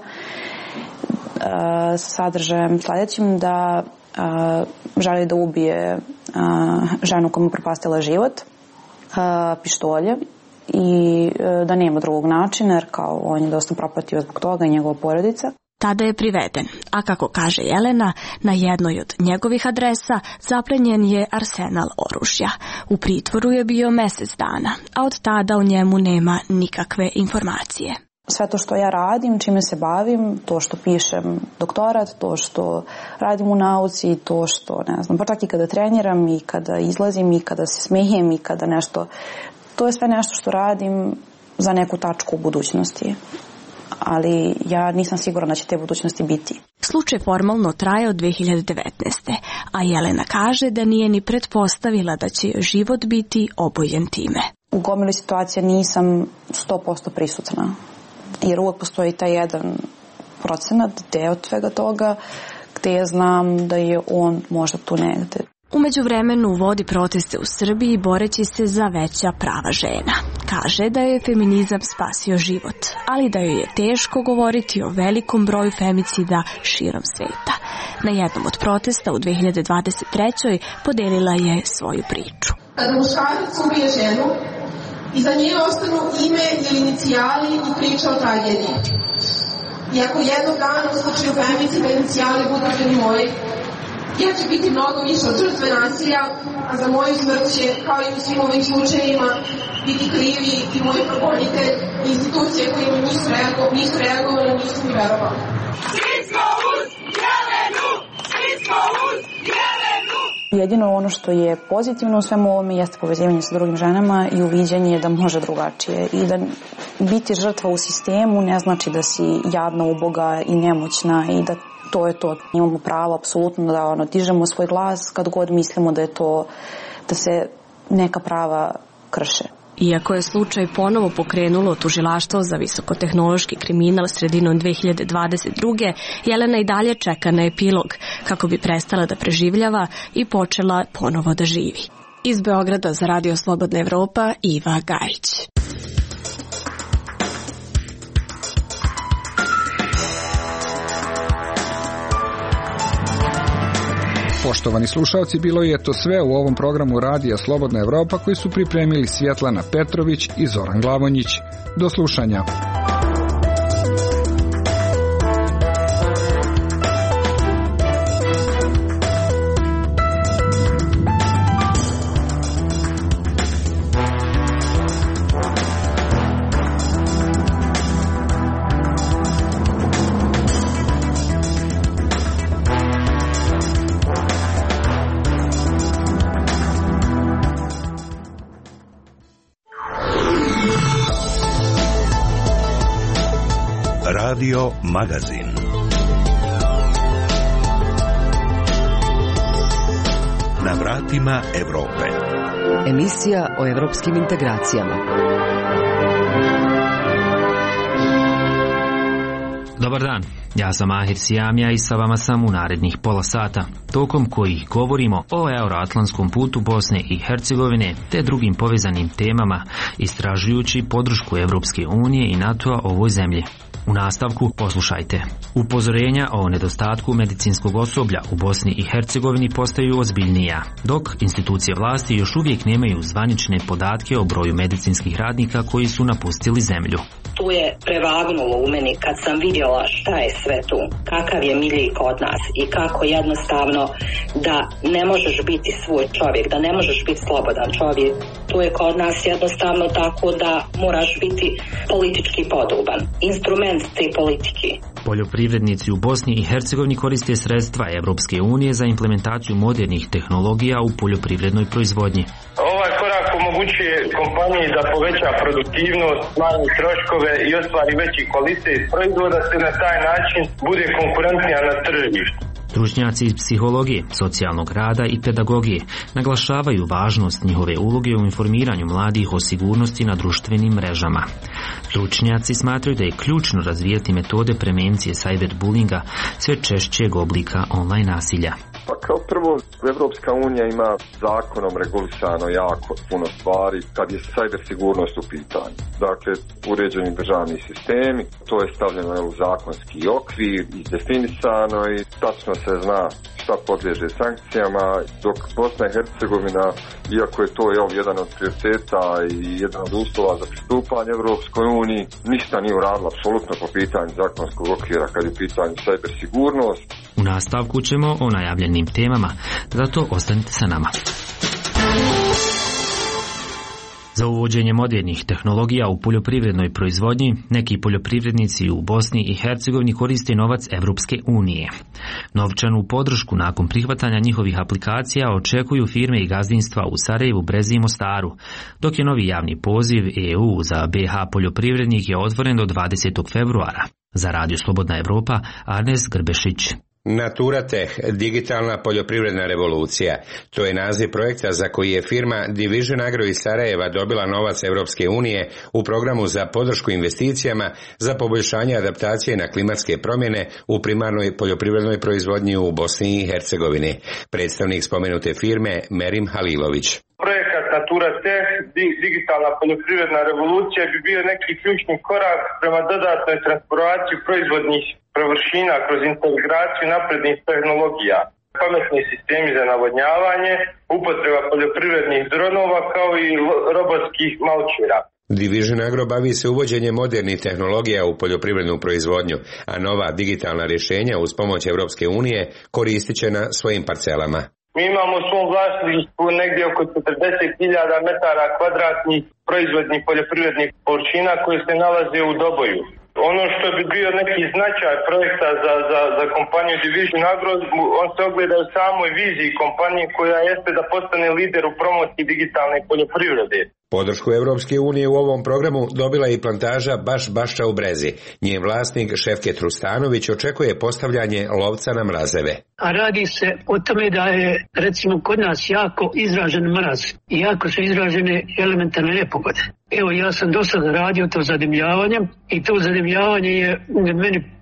sa sadržajem sljedećim da želi da ubije ženu koja mu propastila život pištoljem i da nema drugog načina jer kao on je dosta propatio zbog toga i njegova porodica. Tada je priveden, a kako kaže Jelena, na jednoj od njegovih adresa zaplenjen je arsenal oružja. U pritvoru je bio mjesec dana, a od tada u njemu nema nikakve informacije. Sve to što ja radim, čime se bavim, to što pišem doktorat, to što radim u nauci, to što, ne znam, pa čak i kada treniram i kada izlazim i kada se smijem i kada nešto, to je sve nešto što radim za neku tačku u budućnosti. Ali ja nisam sigurna da će te budućnosti biti. Slučaj formalno traje od 2019. A Jelena kaže da nije ni pretpostavila da će joj život biti obojen time. U gomili situacija nisam 100% prisutna. Jer uvijek postoji taj 1% deo svega toga gdje ja znam da je on možda tu negde. U međuvremenu vodi proteste u Srbiji boreći se za veća prava žena. Kaže da je feminizam spasio život, ali da joj je teško govoriti o velikom broju femicida širom sveta. Na jednom od protesta u 2023. podelila je svoju priču. Kada muškarac ubije ženu, iza nje ostanu ime ili inicijali i priča o tragediji. I ako jednog dana u slučaju femicida inicijali budu ženi moje, ja ću biti mnogo više od žrtve nasilja, a za moju smrt će, kao i u svim ovim slučajima, biti krivi i moji progonitelj i institucije koje mi nisu reagovali, nisu mi verovali. Svi smo uz Jelenu! Svi smo uz Jelenu! Jedino ono što je pozitivno u svemu ovome jeste povezivanje sa drugim ženama i uviđanje da može drugačije i da biti žrtva u sistemu ne znači da si jadna, uboga i nemoćna i da to je to. Imamo pravo apsolutno da dižemo svoj glas kad god mislimo da je to, da se neka prava krše. Iako je slučaj ponovo pokrenulo tužilaštvo za visokotehnološki kriminal sredinom 2022. Jelena i dalje čeka na epilog kako bi prestala da preživljava i počela ponovo da živi. Iz Beograda za Radio Slobodna Evropa, Iva Gajić. Poštovani slušalci, bilo je to sve u ovom programu Radija Slobodna Evropa koji su pripremili Svjetlana Petrović i Zoran Glavonjić. Do slušanja. Radio Magazin. Na vratima Evrope. Emisija o evropskim integracijama. Dobar dan, ja sam Ahir Sijamija i sa vama sam u narednih pola sata, tokom kojih govorimo o euroatlantskom putu Bosne i Hercegovine te drugim povezanim temama, istražujući podršku Evropske unije i NATO-a ovoj zemlji. U nastavku poslušajte. Upozorenja o nedostatku medicinskog osoblja u Bosni i Hercegovini postaju ozbiljnija, dok institucije vlasti još uvijek nemaju zvanične podatke o broju medicinskih radnika koji su napustili zemlju. Tu je prevagnulo u meni kad sam vidjela šta je sve tu, kakav je milji kod nas i kako jednostavno da ne možeš biti svoj čovjek, da ne možeš biti slobodan čovjek. Tu je kod nas jednostavno tako da moraš biti politički podoban, instrument te politike. Poljoprivrednici u Bosni i Hercegovini koriste sredstva Evropske unije za implementaciju modernih tehnologija u poljoprivrednoj proizvodnji. Ovaj korak omogućuje kompaniji da poveća produktivnost, smanji troškove i ostvari veći kvalitet proizvoda, se na taj način bude konkurentnija na tržištu. Stručnjaci iz psihologije, socijalnog rada i pedagogije naglašavaju važnost njihove uloge u informiranju mladih o sigurnosti na društvenim mrežama. Stručnjaci smatraju da je ključno razvijati metode prevencije cyberbullinga, sve češćeg oblika online nasilja. Pa kao prvo, Evropska unija ima zakonom regulisano jako puno stvari kad je cyber sigurnost u pitanju. Dakle, uređeni državni sistemi, to je stavljeno u zakonski okvir, izdefinisano i tačno se zna šta podliježe sankcijama, dok Bosna i Hercegovina, iako je to jedan od prioriteta i jedan od uslova za pristupanje Evropskoj uniji, ništa nije uradila apsolutno po pitanju zakonskog okvira kad je u pitanju cyber sigurnost. U nastavku ćemo o najavljenim temama, zato ostanite sa nama. Za uvođenje modernih tehnologija u poljoprivrednoj proizvodnji, neki poljoprivrednici u Bosni i Hercegovini koriste novac Evropske unije. Novčanu podršku nakon prihvatanja njihovih aplikacija očekuju firme i gazdinstva u Sarajevu, Brezi i Mostaru, dok je novi javni poziv EU za BH poljoprivrednike otvoren do 20. februara. Za Radio Slobodna Evropa, Arnes Grbešić. Natura Tech, digitalna poljoprivredna revolucija. To je naziv projekta za koji je firma Division Agro iz Sarajeva dobila novac Evropske unije u programu za podršku investicijama za poboljšanje adaptacije na klimatske promjene u primarnoj poljoprivrednoj proizvodnji u Bosni i Hercegovini. Predstavnik spomenute firme Merim Halilović. Projekat Natura Tech, digitalna poljoprivredna revolucija, bi bio neki ključni korak prema dodatnoj transformaciji proizvodnih površina kroz integraciju naprednih tehnologija, pametni sistemi za navodnjavanje, upotreba poljoprivrednih dronova kao i robotskih malčira. Division Agro bavi se uvođenjem modernih tehnologija u poljoprivrednu proizvodnju, a nova digitalna rješenja uz pomoć Evropske unije koristit će na svojim parcelama. Mi imamo u svom vlasništvu negdje oko 40.000 metara kvadratnih proizvodnih poljoprivrednih površina koje se nalaze u Doboju. Ono što bi bio neki značaj projekta za kompaniju Division Agro, on se ogleda u samoj viziji kompanije koja jeste da postane lider u promociji digitalne poljoprivrede. Podršku Evropske unije u ovom programu dobila je i plantaža Bašča u Brezi. Njen vlasnik Šefket Rustanović očekuje postavljanje lovca na mrazeve. A radi se o tome da je recimo kod nas jako izražen mraz i jako su izražene elementarne nepogode. Evo, ja sam do sada radio to zadimljavanje i to zadimljavanje je meni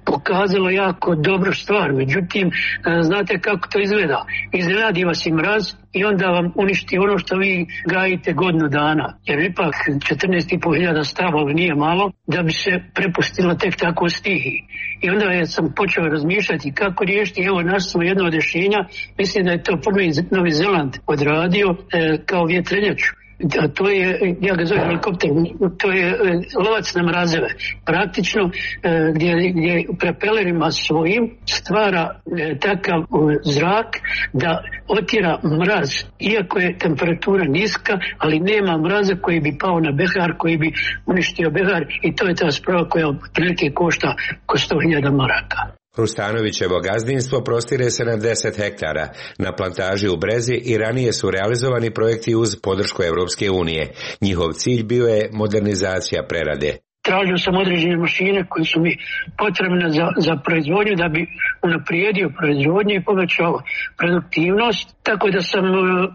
pokazalo jako dobru stvar. Međutim, znate kako to izgleda. Iznenadi vas i mraz i onda vam uništi ono što vi gajite godinu dana. Jer ipak 14.500 stavova nije malo da bi se prepustilo tek tako stihiji. I onda sam počeo razmišljati kako riješiti. Evo, našli smo jedno od rješenja. Mislim da je to prvi Novi Zeland odradio kao vjetrenjaču. To je, ja ga zovem helikopter, to je lovac na mrazeve. Praktično gdje prepelerima svojim stvara takav zrak da otjera mraz, iako je temperatura niska, ali nema mraza koji bi pao na behar, koji bi uništio behar, i to je ta sprava koja otprilike košta oko 100.000 maraka. Rustanovićevo gazdinstvo prostire se na 10 hektara. Na plantaži u Brezi i ranije su realizovani projekti uz podršku Evropske unije. Njihov cilj bio je modernizacija prerade. Tražio sam određene mašine koje su mi potrebne za proizvodnju da bi unaprijedio proizvodnju i povećao produktivnost. Tako da sam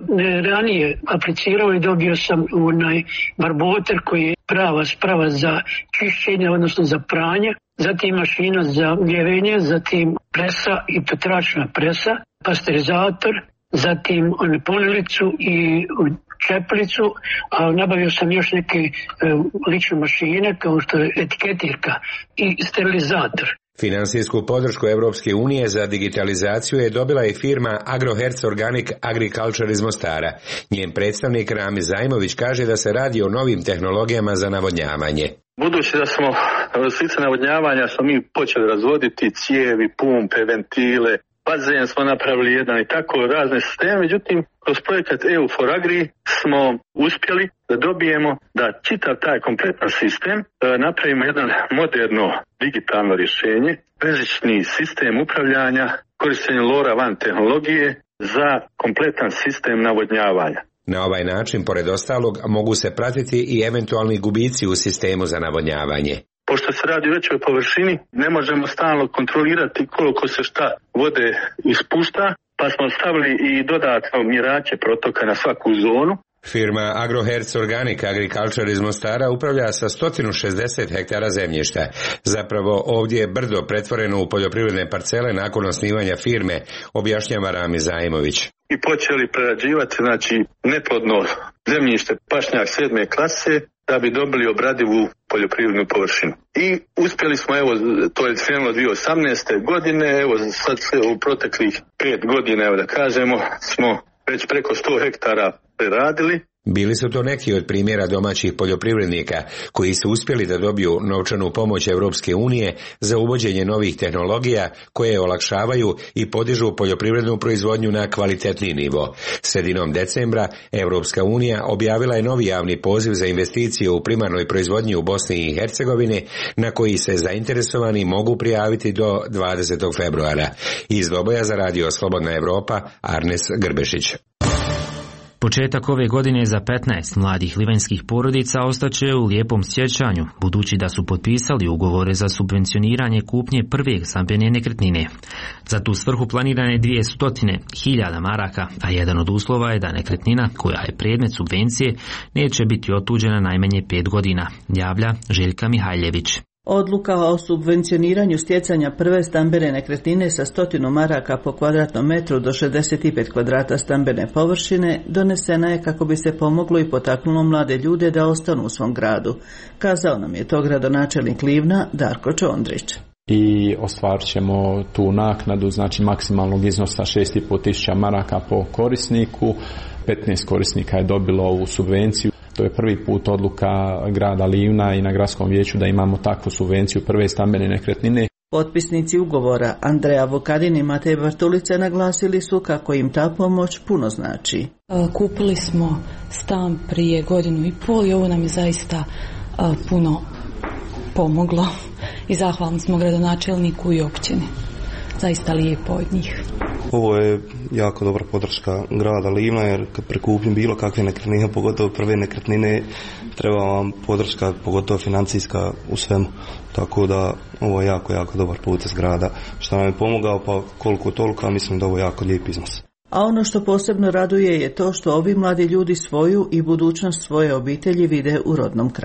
ranije aplicirao i dobio sam onaj barboter koji je prava sprava za čišćenje, odnosno za pranje. Zatim mašina za mljevenje, zatim presa i to tračna presa, pasterizator, zatim ponelicu i čeplicu, a nabavio sam još neke lične mašine kao što je etiketirka i sterilizator. Finansijsku podršku Evropske unije za digitalizaciju je dobila i firma Agrohertz Organic Agriculture iz Mostara. Njen predstavnik Rami Zajmović kaže da se radi o novim tehnologijama za navodnjavanje. Budući da smo slice navodnjavanja smo mi počeli razvoditi cijevi, pumpe, ventile, bazen smo napravili jedan i tako razne sisteme, međutim kroz projekat EU for Agri smo uspjeli da dobijemo da čitav taj kompletan sistem napravimo jedan moderno digitalno rješenje, bežični sistem upravljanja, korištenje LoRaWAN tehnologije za kompletan sistem navodnjavanja. Na ovaj način, pored ostalog, mogu se pratiti i eventualni gubici u sistemu za navodnjavanje. Pošto se radi o većoj površini, ne možemo stalno kontrolirati koliko se šta vode ispušta, pa smo stavili i dodatno mjerače protoka na svaku zonu. Firma Agrohertz Organic Agriculture iz Mostara upravlja sa 160 hektara zemljišta. Zapravo ovdje je brdo pretvoreno u poljoprivredne parcele nakon osnivanja firme, objašnjava Rami Zajmović. I počeli prerađivati, znači, neplodno zemljište, pašnjak 7. klase, da bi dobili obradivu poljoprivrednu površinu. I uspjeli smo, evo, to je krenulo 2018. godine, evo sad u proteklih 5 godina, evo da kažemo, smo već preko 100 hektara preradili. Bili su to neki od primjera domaćih poljoprivrednika koji su uspjeli da dobiju novčanu pomoć Evropske unije za uvođenje novih tehnologija koje olakšavaju i podižu poljoprivrednu proizvodnju na kvalitetni nivo. Sredinom decembra Evropska unija objavila je novi javni poziv za investicije u primarnoj proizvodnji u Bosni i Hercegovini na koji se zainteresovani mogu prijaviti do 20. februara. Iz Doboja za Radio Slobodna Evropa, Arnes Grbešić. Početak ove godine za 15 mladih livanjskih porodica ostaće u lijepom sjećanju, budući da su potpisali ugovore za subvencioniranje kupnje prve stambene nekretnine. Za tu svrhu planirane 200.000 maraka, a jedan od uslova je da nekretnina, koja je predmet subvencije, neće biti otuđena najmanje 5 godina, javlja Željka Mihajljević. Odluka o subvencioniranju stjecanja prve stambene nekretnine sa 100 maraka po kvadratnom metru do 65 kvadrata stambene površine donesena je kako bi se pomoglo i potaknulo mlade ljude da ostanu u svom gradu. Kazao nam je to gradonačelnik Livna Darko Čondrić. I ostvarit ćemo tu naknadu, znači maksimalnog iznosa 6.500 maraka po korisniku. 15 korisnika je dobilo ovu subvenciju. To je prvi put odluka grada Livna i na gradskom vijeću da imamo takvu subvenciju prve stambene nekretnine. Potpisnici ugovora Andreja Vukadin i Matej Bartulica naglasili su kako im ta pomoć puno znači. Kupili smo stan prije 1.5 godina i ovo nam je zaista puno pomoglo i zahvalni smo gradonačelniku i općini. Zaista lijepo od njih. Ovo je jako dobra podrška grada Livna, jer kad prikupim bilo kakve nekretnine, pogotovo prve nekretnine, treba vam podrška, pogotovo financijska u svemu. Tako da ovo je jako dobar put iz grada. Što nam je pomogao, pa koliko toliko, mislim da ovo je jako lijep iznos. A ono što posebno raduje je to što ovi mladi ljudi svoju i budućnost svoje obitelji vide u rodnom kraju.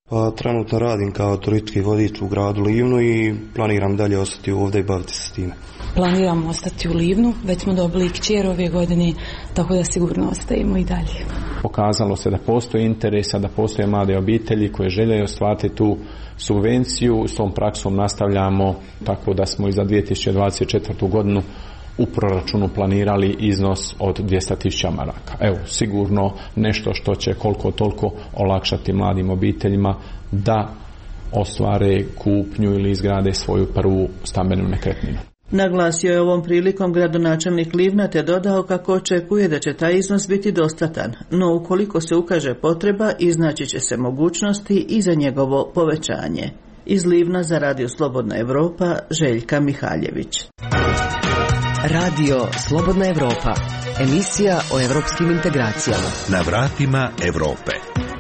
Pa trenutno radim kao turistički vodič u gradu Livnu i planiram dalje ostati ovdje i baviti se s time. Planiramo ostati u Livnu, već smo dobili kćer ove godine, tako da sigurno ostajemo i dalje. Pokazalo se da postoji interesa, da postoje mlade obitelji koje žele ostvariti tu subvenciju. S tom praksom nastavljamo, tako da smo i za 2024. godinu u proračunu planirali iznos od 200.000 maraka. Evo, sigurno nešto što će koliko toliko olakšati mladim obiteljima da ostvare kupnju ili izgrade svoju prvu stambenu nekretninu. Naglasio je ovom prilikom gradonačelnik Livna te dodao kako očekuje da će taj iznos biti dostatan, no ukoliko se ukaže potreba, iznaći će se mogućnosti i za njegovo povećanje. Iz Livna za Radio Slobodna Evropa, Željka Mihaljević. Radio Slobodna Evropa, emisija o evropskim integracijama. Na vratima Evrope.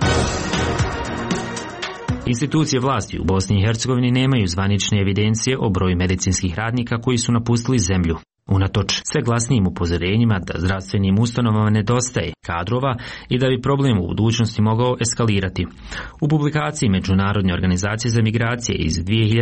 Institucije vlasti u Bosni i Hercegovini nemaju zvanične evidencije o broju medicinskih radnika koji su napustili zemlju. Unatoč sve glasnijim upozorenjima da zdravstvenim ustanovama nedostaje kadrova i da bi problem u budućnosti mogao eskalirati. U publikaciji Međunarodne organizacije za migracije iz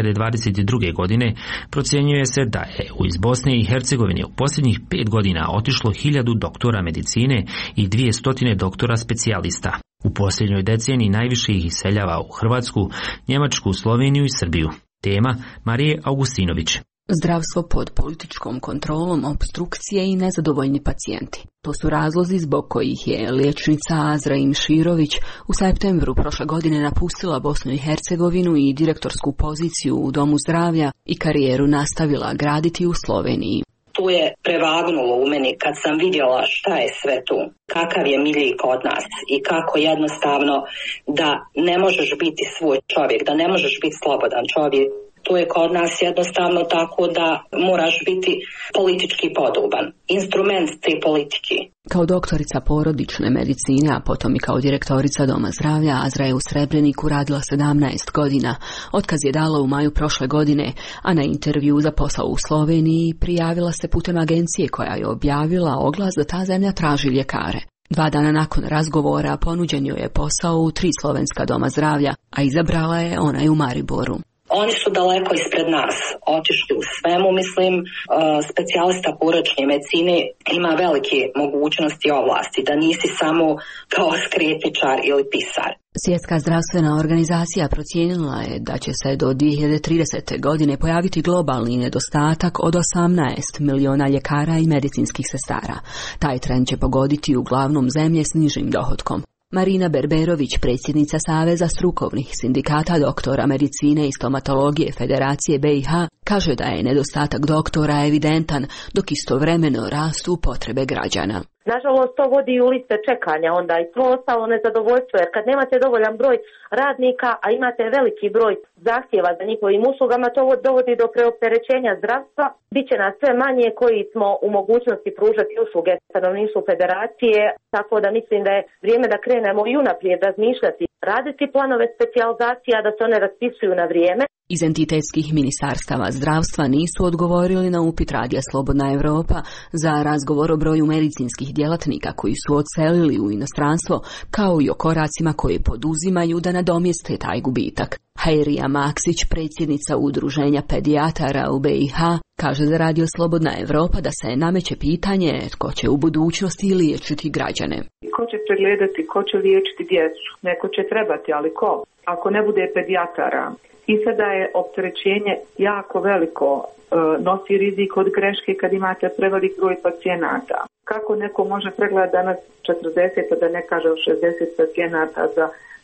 2022. godine procjenjuje se da je iz Bosne i Hercegovine u posljednjih 5 godina otišlo 1000 doktora medicine i 200 doktora specijalista. U posljednjoj deceniji najviše ih iseljava u Hrvatsku, Njemačku, Sloveniju i Srbiju. Tema Marije Augustinović. Zdravstvo pod političkom kontrolom, opstrukcije i nezadovoljni pacijenti. To su razlozi zbog kojih je liječnica Azra Imširović u septembru prošle godine napustila Bosnu i Hercegovinu i direktorsku poziciju u Domu zdravlja i karijeru nastavila graditi u Sloveniji. Tu je prevagnulo u meni kad sam vidjela šta je sve tu, kakav je milji kod nas i kako jednostavno da ne možeš biti svoj čovjek, da ne možeš biti slobodan čovjek. Tu je kod nas jednostavno tako da moraš biti politički podoban, instrument te politike. Kao doktorica porodične medicine, a potom i kao direktorica Doma zdravlja, Azra je u Srebreniku radila 17 godina. Otkaz je dala u maju prošle godine, a na intervju za posao u Sloveniji prijavila se putem agencije koja je objavila oglas da ta zemlja traži ljekare. 2 dana nakon razgovora ponuđen joj je posao u 3 slovenska doma zdravlja, a izabrala je onaj u Mariboru. Oni su daleko ispred nas, otišli u svemu, mislim, specijalista porodične medicine ima velike mogućnosti i ovlasti, da nisi samo kao skretničar ili pisar. Svjetska zdravstvena organizacija procijenila je da će se do 2030. godine pojaviti globalni nedostatak od 18 miliona ljekara i medicinskih sestara. Taj trend će pogoditi uglavnom zemlje s nižim dohotkom. Marina Berberović, predsjednica Saveza strukovnih sindikata doktora medicine i stomatologije Federacije BiH, kaže da je nedostatak doktora evidentan, dok istovremeno rastu potrebe građana. Nažalost, to vodi u liste čekanja onda i svo ostalo nezadovoljstvo, jer kad nemate dovoljan broj radnika, a imate veliki broj zahtjeva za njihovim uslugama, to dovodi do preopterećenja zdravstva. Biće nas sve manje koji smo u mogućnosti pružati usluge stanovništvu federacije, tako da mislim da je vrijeme da krenemo i unaprijed razmišljati, raditi planove specijalizacija, da se one raspisuju na vrijeme. Iz entitetskih ministarstava zdravstva nisu odgovorili na upit Radija Slobodna Evropa za razgovor o broju medicinskih djelatnika koji su odselili u inostranstvo, kao i o koracima koje poduzimaju da nadomjeste taj gubitak. Hajrija Maksić, predsjednica Udruženja pedijatara u BiH, kaže za Radio Slobodna Evropa da se nameće pitanje tko će u budućnosti liječiti građane. Ko će pregledati, ko će liječiti djecu? Neko će trebati, ali ko? Ako ne bude pedijatara, i sada je opterećenje jako veliko, nosi rizik od greške kad imate prevelik broj pacijenata. Kako neko može pregledati danas 40, da ne kažem 60 pacijenata za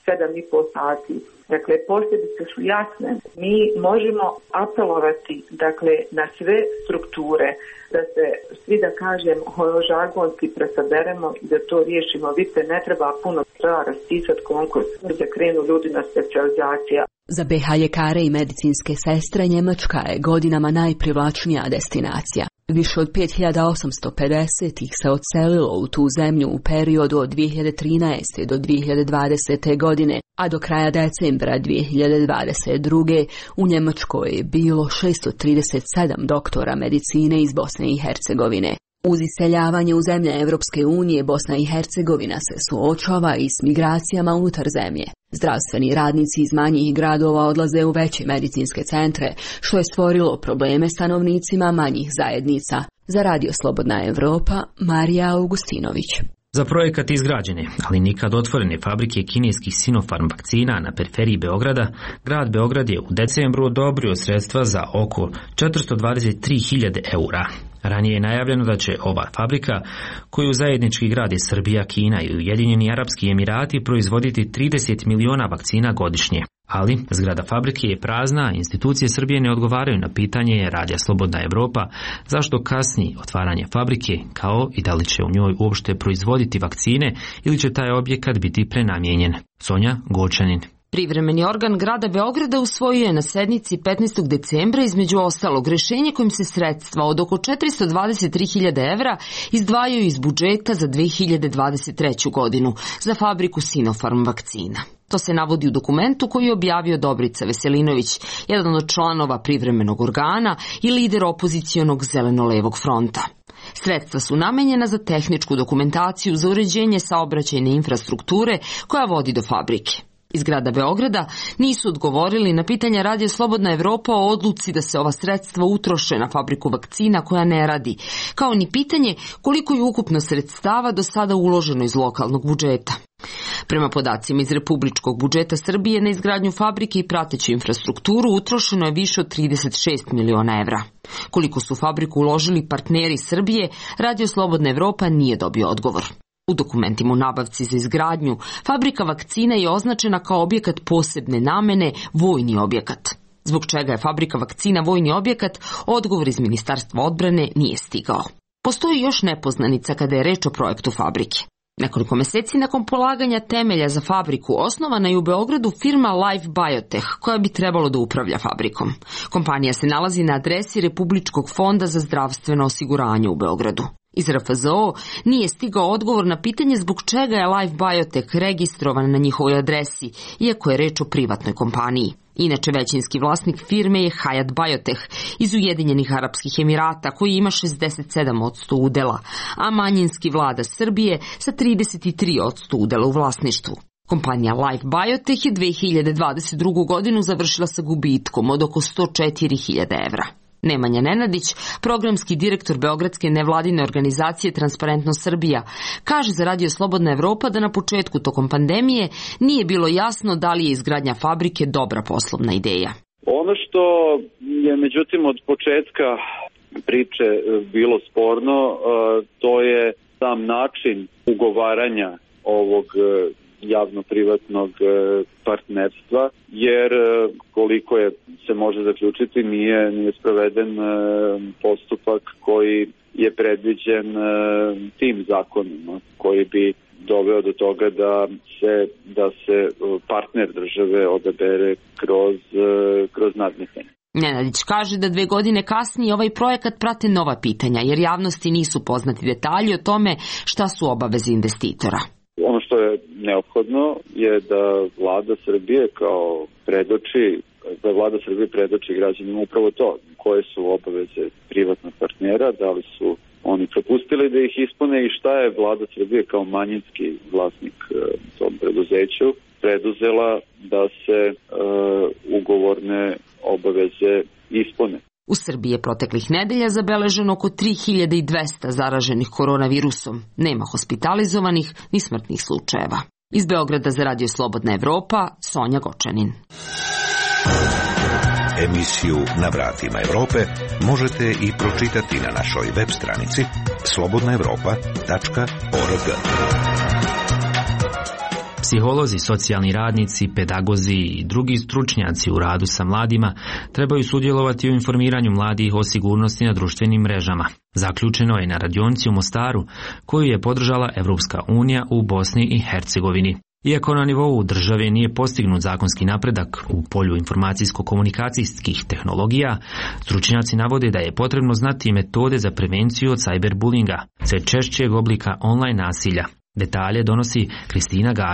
7,5 sati? Dakle, posljedice su jasne. Mi možemo apelovati, dakle, na sve strukture, da se svi, da kažem, žargonski presaberemo i da to riješimo. Vidite, ne treba puno raspisati konkurs da krenu ljudi na specijalizacija. Za BiH ljekare i medicinske sestre Njemačka je godinama najprivlačnija destinacija. Više od 5850 ih se odselilo u tu zemlju u periodu od 2013. do 2020. godine, a do kraja decembra 2022. u Njemačkoj je bilo 637 doktora medicine iz Bosne i Hercegovine. Uz iseljavanje u zemlje Evropske unije, Bosna i Hercegovina se suočava i s migracijama unutar zemlje. Zdravstveni radnici iz manjih gradova odlaze u veće medicinske centre, što je stvorilo probleme stanovnicima manjih zajednica. Za Radio Slobodna Evropa, Marija Augustinović. Za projekat izgrađene, ali nikad otvorene fabrike kineskih Sinopharm vakcina na periferiji Beograda, grad Beograd je u decembru odobrio sredstva za oko 423.000 eura. Ranije je najavljeno da će ova fabrika, koju zajednički grade Srbija, Kina i Ujedinjeni Arapski Emirati, proizvoditi 30 miliona vakcina godišnje. Ali zgrada fabrike je prazna, a institucije Srbije ne odgovaraju na pitanje Radija Slobodna Evropa zašto kasni otvaranje fabrike, kao i da li će u njoj uopšte proizvoditi vakcine ili će taj objekat biti prenamijenjen. Sonja Gočanin. Privremeni organ grada Beograda usvojio je na sednici 15. decembra između ostalog rješenje kojim se sredstva od oko 423.000 evra izdvajaju iz budžeta za 2023. godinu za fabriku Sinopharm vakcina. To se navodi u dokumentu koji je objavio Dobrica Veselinović, jedan od članova privremenog organa i lider opozicionog Zeleno-levog fronta. Sredstva su namenjena za tehničku dokumentaciju za uređenje saobraćajne infrastrukture koja vodi do fabrike. Iz grada Beograda nisu odgovorili na pitanja Radija Slobodna Evropa o odluci da se ova sredstva utroše na fabriku vakcina koja ne radi, kao ni pitanje koliko je ukupno sredstava do sada uloženo iz lokalnog budžeta. Prema podacima iz republičkog budžeta Srbije na izgradnju fabrike i prateću infrastrukturu utrošeno je više od 36 miliona evra. Koliko su fabriku uložili partneri Srbije, Radio Slobodna Evropa nije dobio odgovor. U dokumentima u nabavci za izgradnju, fabrika vakcina je označena kao objekat posebne namene, vojni objekat. Zbog čega je fabrika vakcina vojni objekat, odgovor iz Ministarstva odbrane nije stigao. Postoji još nepoznanica kada je reč o projektu fabrike. Nekoliko meseci nakon polaganja temelja za fabriku osnovana je u Beogradu firma Life Biotech koja bi trebalo da upravlja fabrikom. Kompanija se nalazi na adresi Republičkog fonda za zdravstveno osiguranje u Beogradu. Iz RFZO nije stigao odgovor na pitanje zbog čega je Life Biotech registrovan na njihovoj adresi, iako je reč o privatnoj kompaniji. Inače, većinski vlasnik firme je Hayat Biotech iz Ujedinjenih Arapskih Emirata, koji ima 67% udela, a manjinski vlada Srbije sa 33% udela u vlasništvu. Kompanija Life Biotech je 2022. godinu završila sa gubitkom od oko 104.000 evra. Nemanja Nenadić, programski direktor beogradske nevladine organizacije Transparentnost Srbija, kaže za Radio Slobodna Evropa da na početku tokom pandemije nije bilo jasno da li je izgradnja fabrike dobra poslovna ideja. Ono što je međutim od početka priče bilo sporno, to je sam način ugovaranja ovog javno-privatnog partnerstva, jer koliko se može zaključiti nije sproveden postupak koji je predviđen tim zakonima, koji bi doveo do toga da se partner države odabere kroz nadmetanje. Nenadić kaže da 2 godine kasnije ovaj projekat prate nova pitanja, jer javnosti nisu poznati detalji o tome šta su obaveze investitora. Ono što je neophodno je da vlada Srbije predoči građanima upravo to, koje su obaveze privatnog partnera, da li su oni propustili da ih ispune i šta je vlada Srbije kao manjinski vlasnik tom preduzeću preduzela da se ugovorne obaveze ispune. U Srbiji je proteklih nedelja zabeleženo oko 3200 zaraženih koronavirusom. Nema hospitalizovanih ni smrtnih slučajeva. Iz Beograda za Radio Slobodna Evropa, Sonja Gočanin. Emisiju Na vratima Evrope možete i pročitati na našoj web stranici slobodnaevropa.org. Psiholozi, socijalni radnici, pedagozi i drugi stručnjaci u radu sa mladima trebaju sudjelovati u informiranju mladih o sigurnosti na društvenim mrežama. Zaključeno je na radionici u Mostaru, koju je podržala Evropska unija u Bosni i Hercegovini. Iako na nivou države nije postignut zakonski napredak u polju informacijsko-komunikacijskih tehnologija, stručnjaci navode da je potrebno znati metode za prevenciju od cyberbullinga, sve češćeg oblika online nasilja. Detalje donosi Kristina Gađe.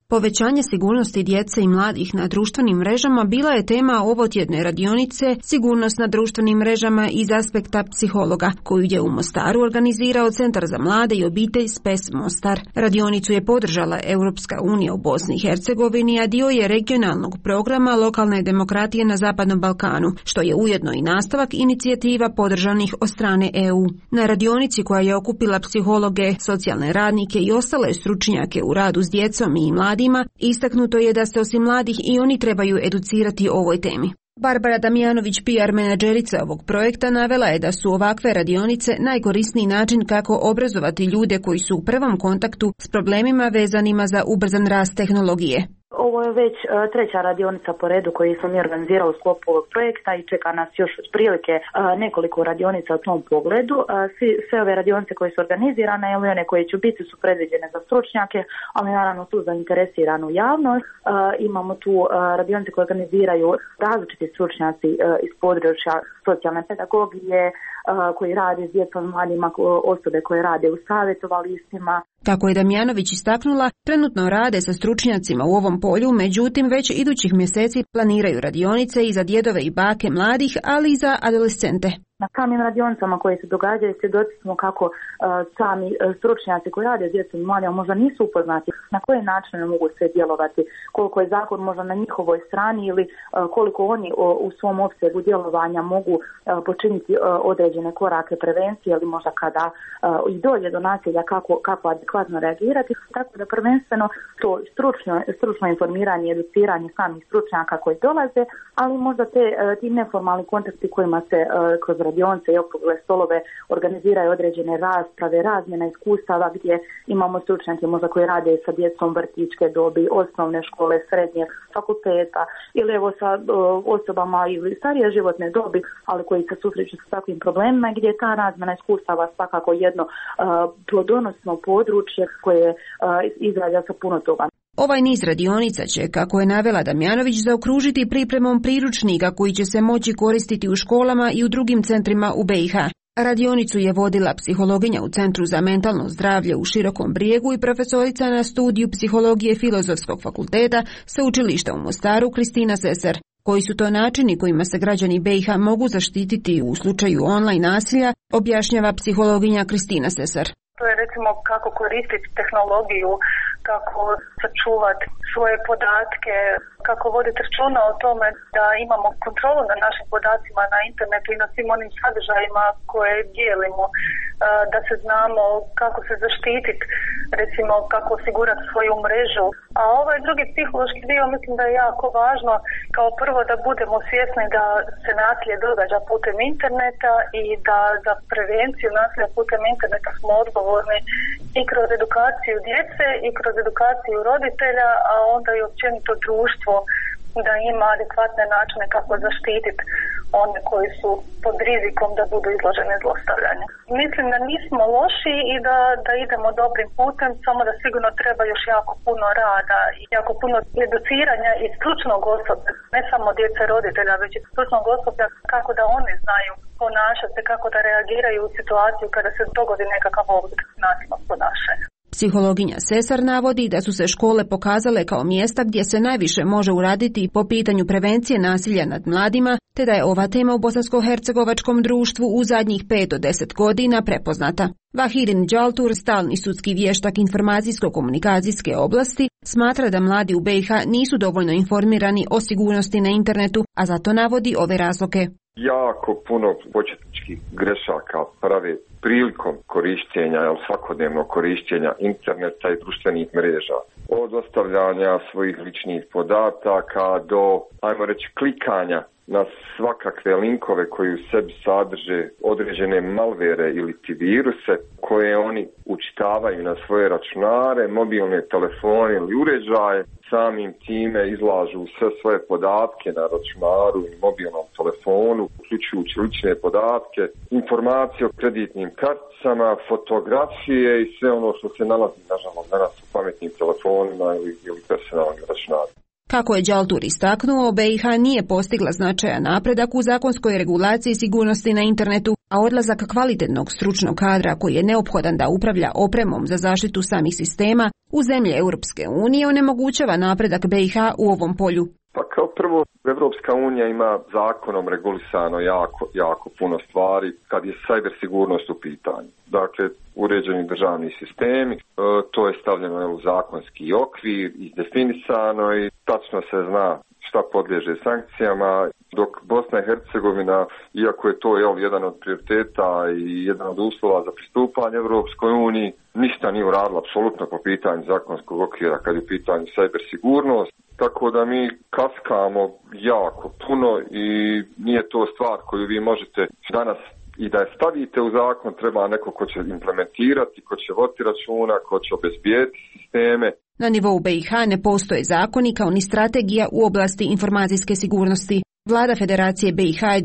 Povećanje sigurnosti djece i mladih na društvenim mrežama bila je tema ovotjedne radionice Sigurnost na društvenim mrežama iz aspekta psihologa, koju je u Mostaru organizirao Centar za mlade i obitelj SPES Mostar. Radionicu je podržala Europska unija u Bosni i Hercegovini, a dio je regionalnog programa lokalne demokratije na Zapadnom Balkanu, što je ujedno i nastavak inicijativa podržanih od strane EU. Na radionici, koja je okupila psihologe, socijalne radnike i ostale stručnjake u radu s djecom i mladima, istaknuto je da se osim mladih i oni trebaju educirati o ovoj temi. Barbara Damjanović, PR menadžerica ovog projekta, navela je da su ovakve radionice najkorisniji način kako obrazovati ljude koji su u prvom kontaktu s problemima vezanima za ubrzan rast tehnologije. Ovo je već treća radionica po redu koju sam organizirala u sklopu ovog projekta i čeka nas još otprilike nekoliko radionica u tom pogledu. Sve ove radionice koje su organizirane ili one koje će biti su predviđene za stručnjake, ali naravno tu zainteresiranu javnost. Imamo tu radionice koje organiziraju različiti stručnjaci iz područja socijalne pedagogije, koji rade s djecom, mladima, osobe koje rade u savjetovalištima. Kako je Damjanović istaknula, trenutno rade sa stručnjacima u ovom polju, međutim već idućih mjeseci planiraju radionice i za djedove i bake mladih, ali i za adolescente. Na samim radionicama koje se događaju svjedoci smo kako sami stručnjaci koji rade s djecom i mladima možda nisu upoznati na koje načine mogu sve djelovati, koliko je zakon možda na njihovoj strani ili koliko oni u svom opsegu djelovanja mogu počiniti određene korake prevencije ili možda kada i dođe do nasilja kako adekvatno reagirati. Tako da prvenstveno to stručno informiranje i educiranje samih stručnjaka koji dolaze, ali možda ti neformalni kontakti kojima se kroz radionice i okrugle stolove organiziraju određene rasprave, razmjena iskustava gdje imamo stručnjake možda koji rade sa djecom vrtićke dobi, osnovne škole, srednje, fakulteta ili evo sa osobama ili starije životne dobi, ali koji se susreću sa takvim problemima, gdje je ta razmjena iskustava svakako jedno plodonosno područje koje izrađa sa puno toga. Ovaj niz radionica će, kako je navela Damjanović, zaokružiti pripremom priručnika koji će se moći koristiti u školama i u drugim centrima u BiH. Radionicu je vodila psihologinja u Centru za mentalno zdravlje u Širokom Brijegu i profesorica na studiju psihologije Filozofskog fakulteta Sveučilišta u Mostaru Kristina Seser. Koji su to načini kojima se građani BiH mogu zaštititi u slučaju online nasilja, objašnjava psihologinja Kristina Seser. To je recimo kako koristiti tehnologiju, kako sačuvati svoje podatke, kako voditi računa o tome da imamo kontrolu na našim podacima na internetu i na svim onim sadržajima koje dijelimo, da se znamo kako se zaštititi, recimo kako osigurati svoju mrežu. A ovaj drugi psihološki dio mislim da je jako važno, kao prvo da budemo svjesni da se nasilje događa putem interneta i da za prevenciju nasilja putem interneta smo odgovorni i kroz edukaciju djece i kroz edukaciju roditelja, a onda i općenito društvo da ima adekvatne načine kako zaštititi one koji su pod rizikom da budu izloženi zlostavljanju. Mislim da nismo loši i da idemo dobrim putem, samo da sigurno treba još jako puno rada i jako puno educiranja i stručnog osoblja, ne samo djece roditelja, već i stručnog osoblja kako da oni znaju ponašati se, kako da reagiraju u situaciju kada se dogodi nekakav oblik nasilnog ponašanja. Psihologinja Sesar navodi da su se škole pokazale kao mjesta gdje se najviše može uraditi po pitanju prevencije nasilja nad mladima, te da je ova tema u bosansko-hercegovačkom društvu u zadnjih 5 do 10 godina prepoznata. Vahirin Đaltur, stalni sudski vještak informacijsko-komunikacijske oblasti, smatra da mladi u BiH nisu dovoljno informirani o sigurnosti na internetu, a zato navodi ove razloge. Jako puno početničkih grešaka prave prilikom korištenja, svakodnevnog korištenja interneta i društvenih mreža. Od ostavljanja svojih ličnih podataka do, ajmo reći, klikanja na svakakve linkove koji u sebi sadrže određene malvere ili ti viruse koje oni učitavaju na svoje računare, mobilne telefone ili uređaje. Samim time izlažu sve svoje podatke na računaru i mobilnom telefonu, uključujući lične podatke, informacije o kreditnim karticama, fotografije i sve ono što se nalazi, nažalost, danas u pametnim telefonima ili personalnim računarima. Kako je Đaltur istaknuo, BiH nije postigla značajan napredak u zakonskoj regulaciji sigurnosti na internetu, a odlazak kvalitetnog stručnog kadra koji je neophodan da upravlja opremom za zaštitu samih sistema u zemlje Europske unije onemogućava napredak BiH u ovom polju. Pa kao prvo, Evropska unija ima zakonom regulisano jako puno stvari kad je cyber sigurnost u pitanju. Dakle, uređeni državni sistemi, to je stavljeno u zakonski okvir, izdefinisano i tačno se zna šta podliježe sankcijama, dok Bosna i Hercegovina, iako je to jedan od prioriteta i jedan od uslova za pristupanje Evropskoj uniji, ništa nije uradila apsolutno po pitanju zakonskog okvira kad je u pitanju cyber sigurnost. Tako da mi kaskamo jako puno i nije to stvar koju vi možete danas i da je stavite u zakon, treba neko ko će implementirati, ko će voditi računa, ko će obezbijediti sisteme. Na nivou BiH ne postoje zakoni kao ni strategija u oblasti informacijske sigurnosti. Vlada Federacije BiH je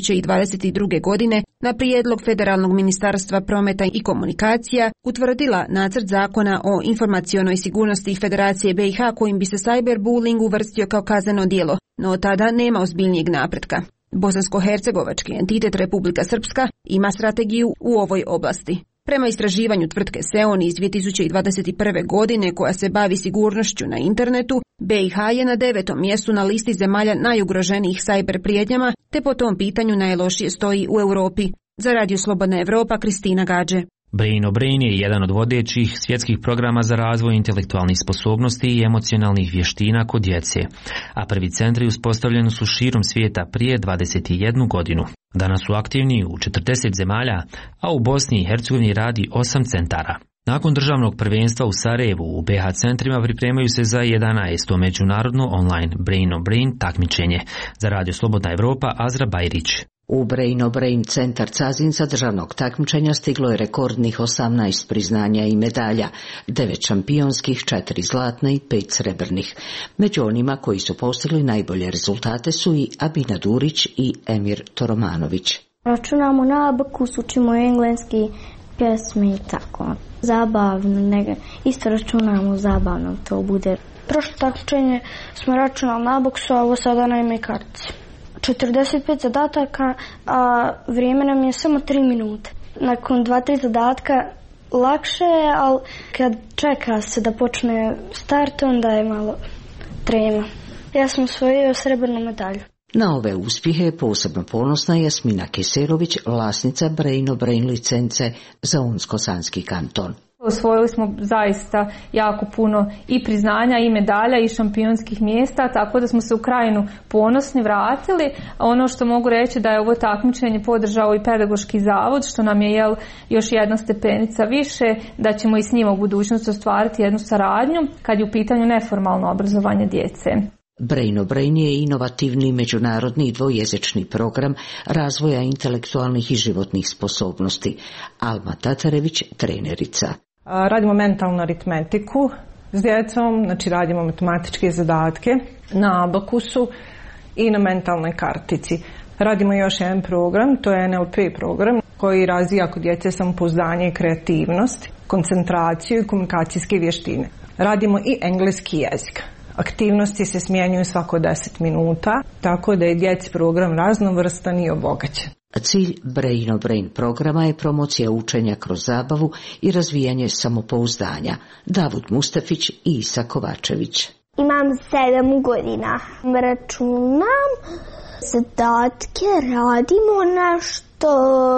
2022. godine na prijedlog Federalnog ministarstva prometa i komunikacija utvrdila nacrt zakona o informacionoj sigurnosti Federacije BiH kojim bi se cyberbullying uvrstio kao kazneno djelo, no tada nema ozbiljnijeg napretka. Bosansko-hercegovački entitet Republika Srpska ima strategiju u ovoj oblasti. Prema istraživanju tvrtke Seon iz 2021. godine koja se bavi sigurnošću na internetu, BiH je na 9. mjestu na listi zemalja najugroženijih cyber prijetnjama, te po tom pitanju najlošije stoji u Europi. Za Radio Slobodna Evropa, Kristina Gađe. Brain o Brain je jedan od vodećih svjetskih programa za razvoj intelektualnih sposobnosti i emocionalnih vještina kod djece, a prvi centri uspostavljeni su širom svijeta prije 21 godinu. Danas su aktivni u 40 zemalja, a u Bosni i Hercegovini radi 8 centara. Nakon državnog prvenstva u Sarajevu, u BiH centrima pripremaju se za 11. međunarodno online Brain o Brain takmičenje. Za Radio Slobodna Evropa, Azra Bajrić. U Brain o Brain centar Cazin za državnog takmičenja stiglo je rekordnih 18 priznanja i medalja, 9 šampionskih, 4 zlatna i 5 srebrnih. Među onima koji su postigli najbolje rezultate su i Abina Durić i Emir Toromanović. Računamo na abakus, učimo engleski, pjesme i tako. Zabavno, isto računamo zabavno, to bude. Prošlo takmičenje smo računali na abaksu, a ovo sada na ime kartice. 45 zadataka, a vrijeme nam je samo 3 minute. Nakon 2-3 zadatka lakše je, ali kad čeka se da počne start, onda je malo trema. Ja sam osvojio srebrnu medalju. Na ove uspjehe je posebno ponosna Jasmina Keserović, vlasnica Brain o Brain licence za Unsko-Sanski kanton. Osvojili smo zaista jako puno i priznanja i medalja i šampionskih mjesta, tako da smo se u Krajinu ponosni vratili. Ono što mogu reći da je ovo takmičenje podržao i pedagoški zavod, što nam je još jedna stepenica više, da ćemo i s njima u budućnosti ostvariti jednu saradnju kad je u pitanju neformalno obrazovanje djece. Brain o Brain je inovativni međunarodni dvojezični program razvoja intelektualnih i životnih sposobnosti. Alma Tatarević, trenerica. Radimo mentalnu aritmetiku s djecom, znači radimo matematičke zadatke na abakusu i na mentalnoj kartici. Radimo još jedan program, to je NLP program koji razvija kod djece samopouzdanje i kreativnost, koncentraciju i komunikacijske vještine. Radimo i engleski jezik. Aktivnosti se smjenjuju svako 10 minuta, tako da je djeci program raznovrstan i obogaćen. Cilj Brain o Brain programa je promocija učenja kroz zabavu i razvijanje samopouzdanja. Davud Mustafić i Isa Kovačević. Imam 7 godina. Računam, zadatke, radimo nešto.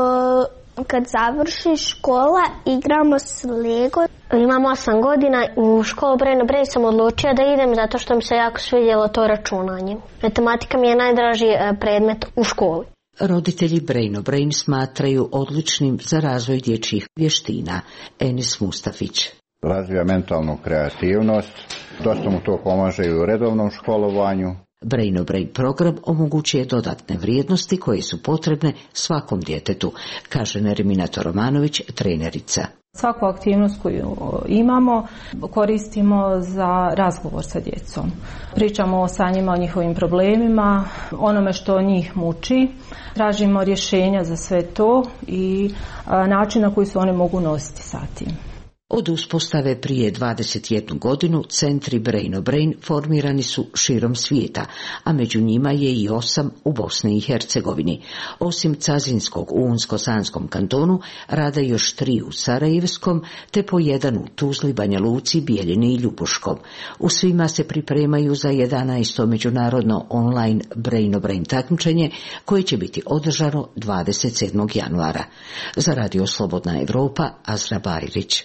Kad završi škola, igramo s Lego. Imam 8 godina. U školu Brain o Brain sam odlučio da idem zato što mi se jako svidjelo to računanje. Matematika mi je najdraži predmet u školi. Roditelji Brain o Brain smatraju odličnim za razvoj dječjih vještina. Enis Mustafić. Razvija mentalnu kreativnost, dosta mu to pomaže i u redovnom školovanju. Brain o Brain program omogućuje dodatne vrijednosti koje su potrebne svakom djetetu, kaže Nermina Toromanović, trenerica. Svaku aktivnost koju imamo koristimo za razgovor sa djecom. Pričamo sa njima o njihovim problemima, onome što njih muči. Tražimo rješenja za sve to i način na koji se one mogu nositi sa tim. Od uspostave prije 21 godinu centri Brain formirani su širom svijeta, a među njima je i 8 u Bosni i Hercegovini. Osim Cazinskog u Unsko-Sanskom kantonu rade još 3 u Sarajevskom, te po 1 u Tuzli, Banja Luci, Bijeljini i Ljubuškom. U svima se pripremaju za 11. međunarodno online Brain takmičenje koje će biti održano 27. januara. Za Radio Slobodna Evropa, Azra Bajrić.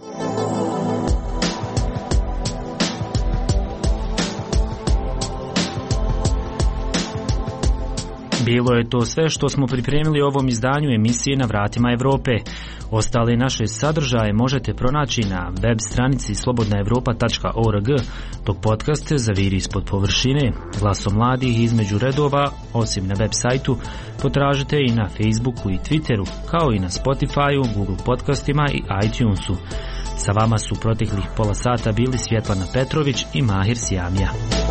Bilo je to sve što smo pripremili u ovom izdanju emisije Na vratima Evrope. Ostale naše sadržaje možete pronaći na web stranici slobodnaevropa.org, dok podcast Zaviri ispod površine, glasom mladih između redova, osim na web sajtu, potražite i na Facebooku i Twitteru, kao i na Spotifyu, Google podcastima i iTunesu. Sa vama su proteklih pola sata bili Svjetlana Petrović i Mahir Sjamija.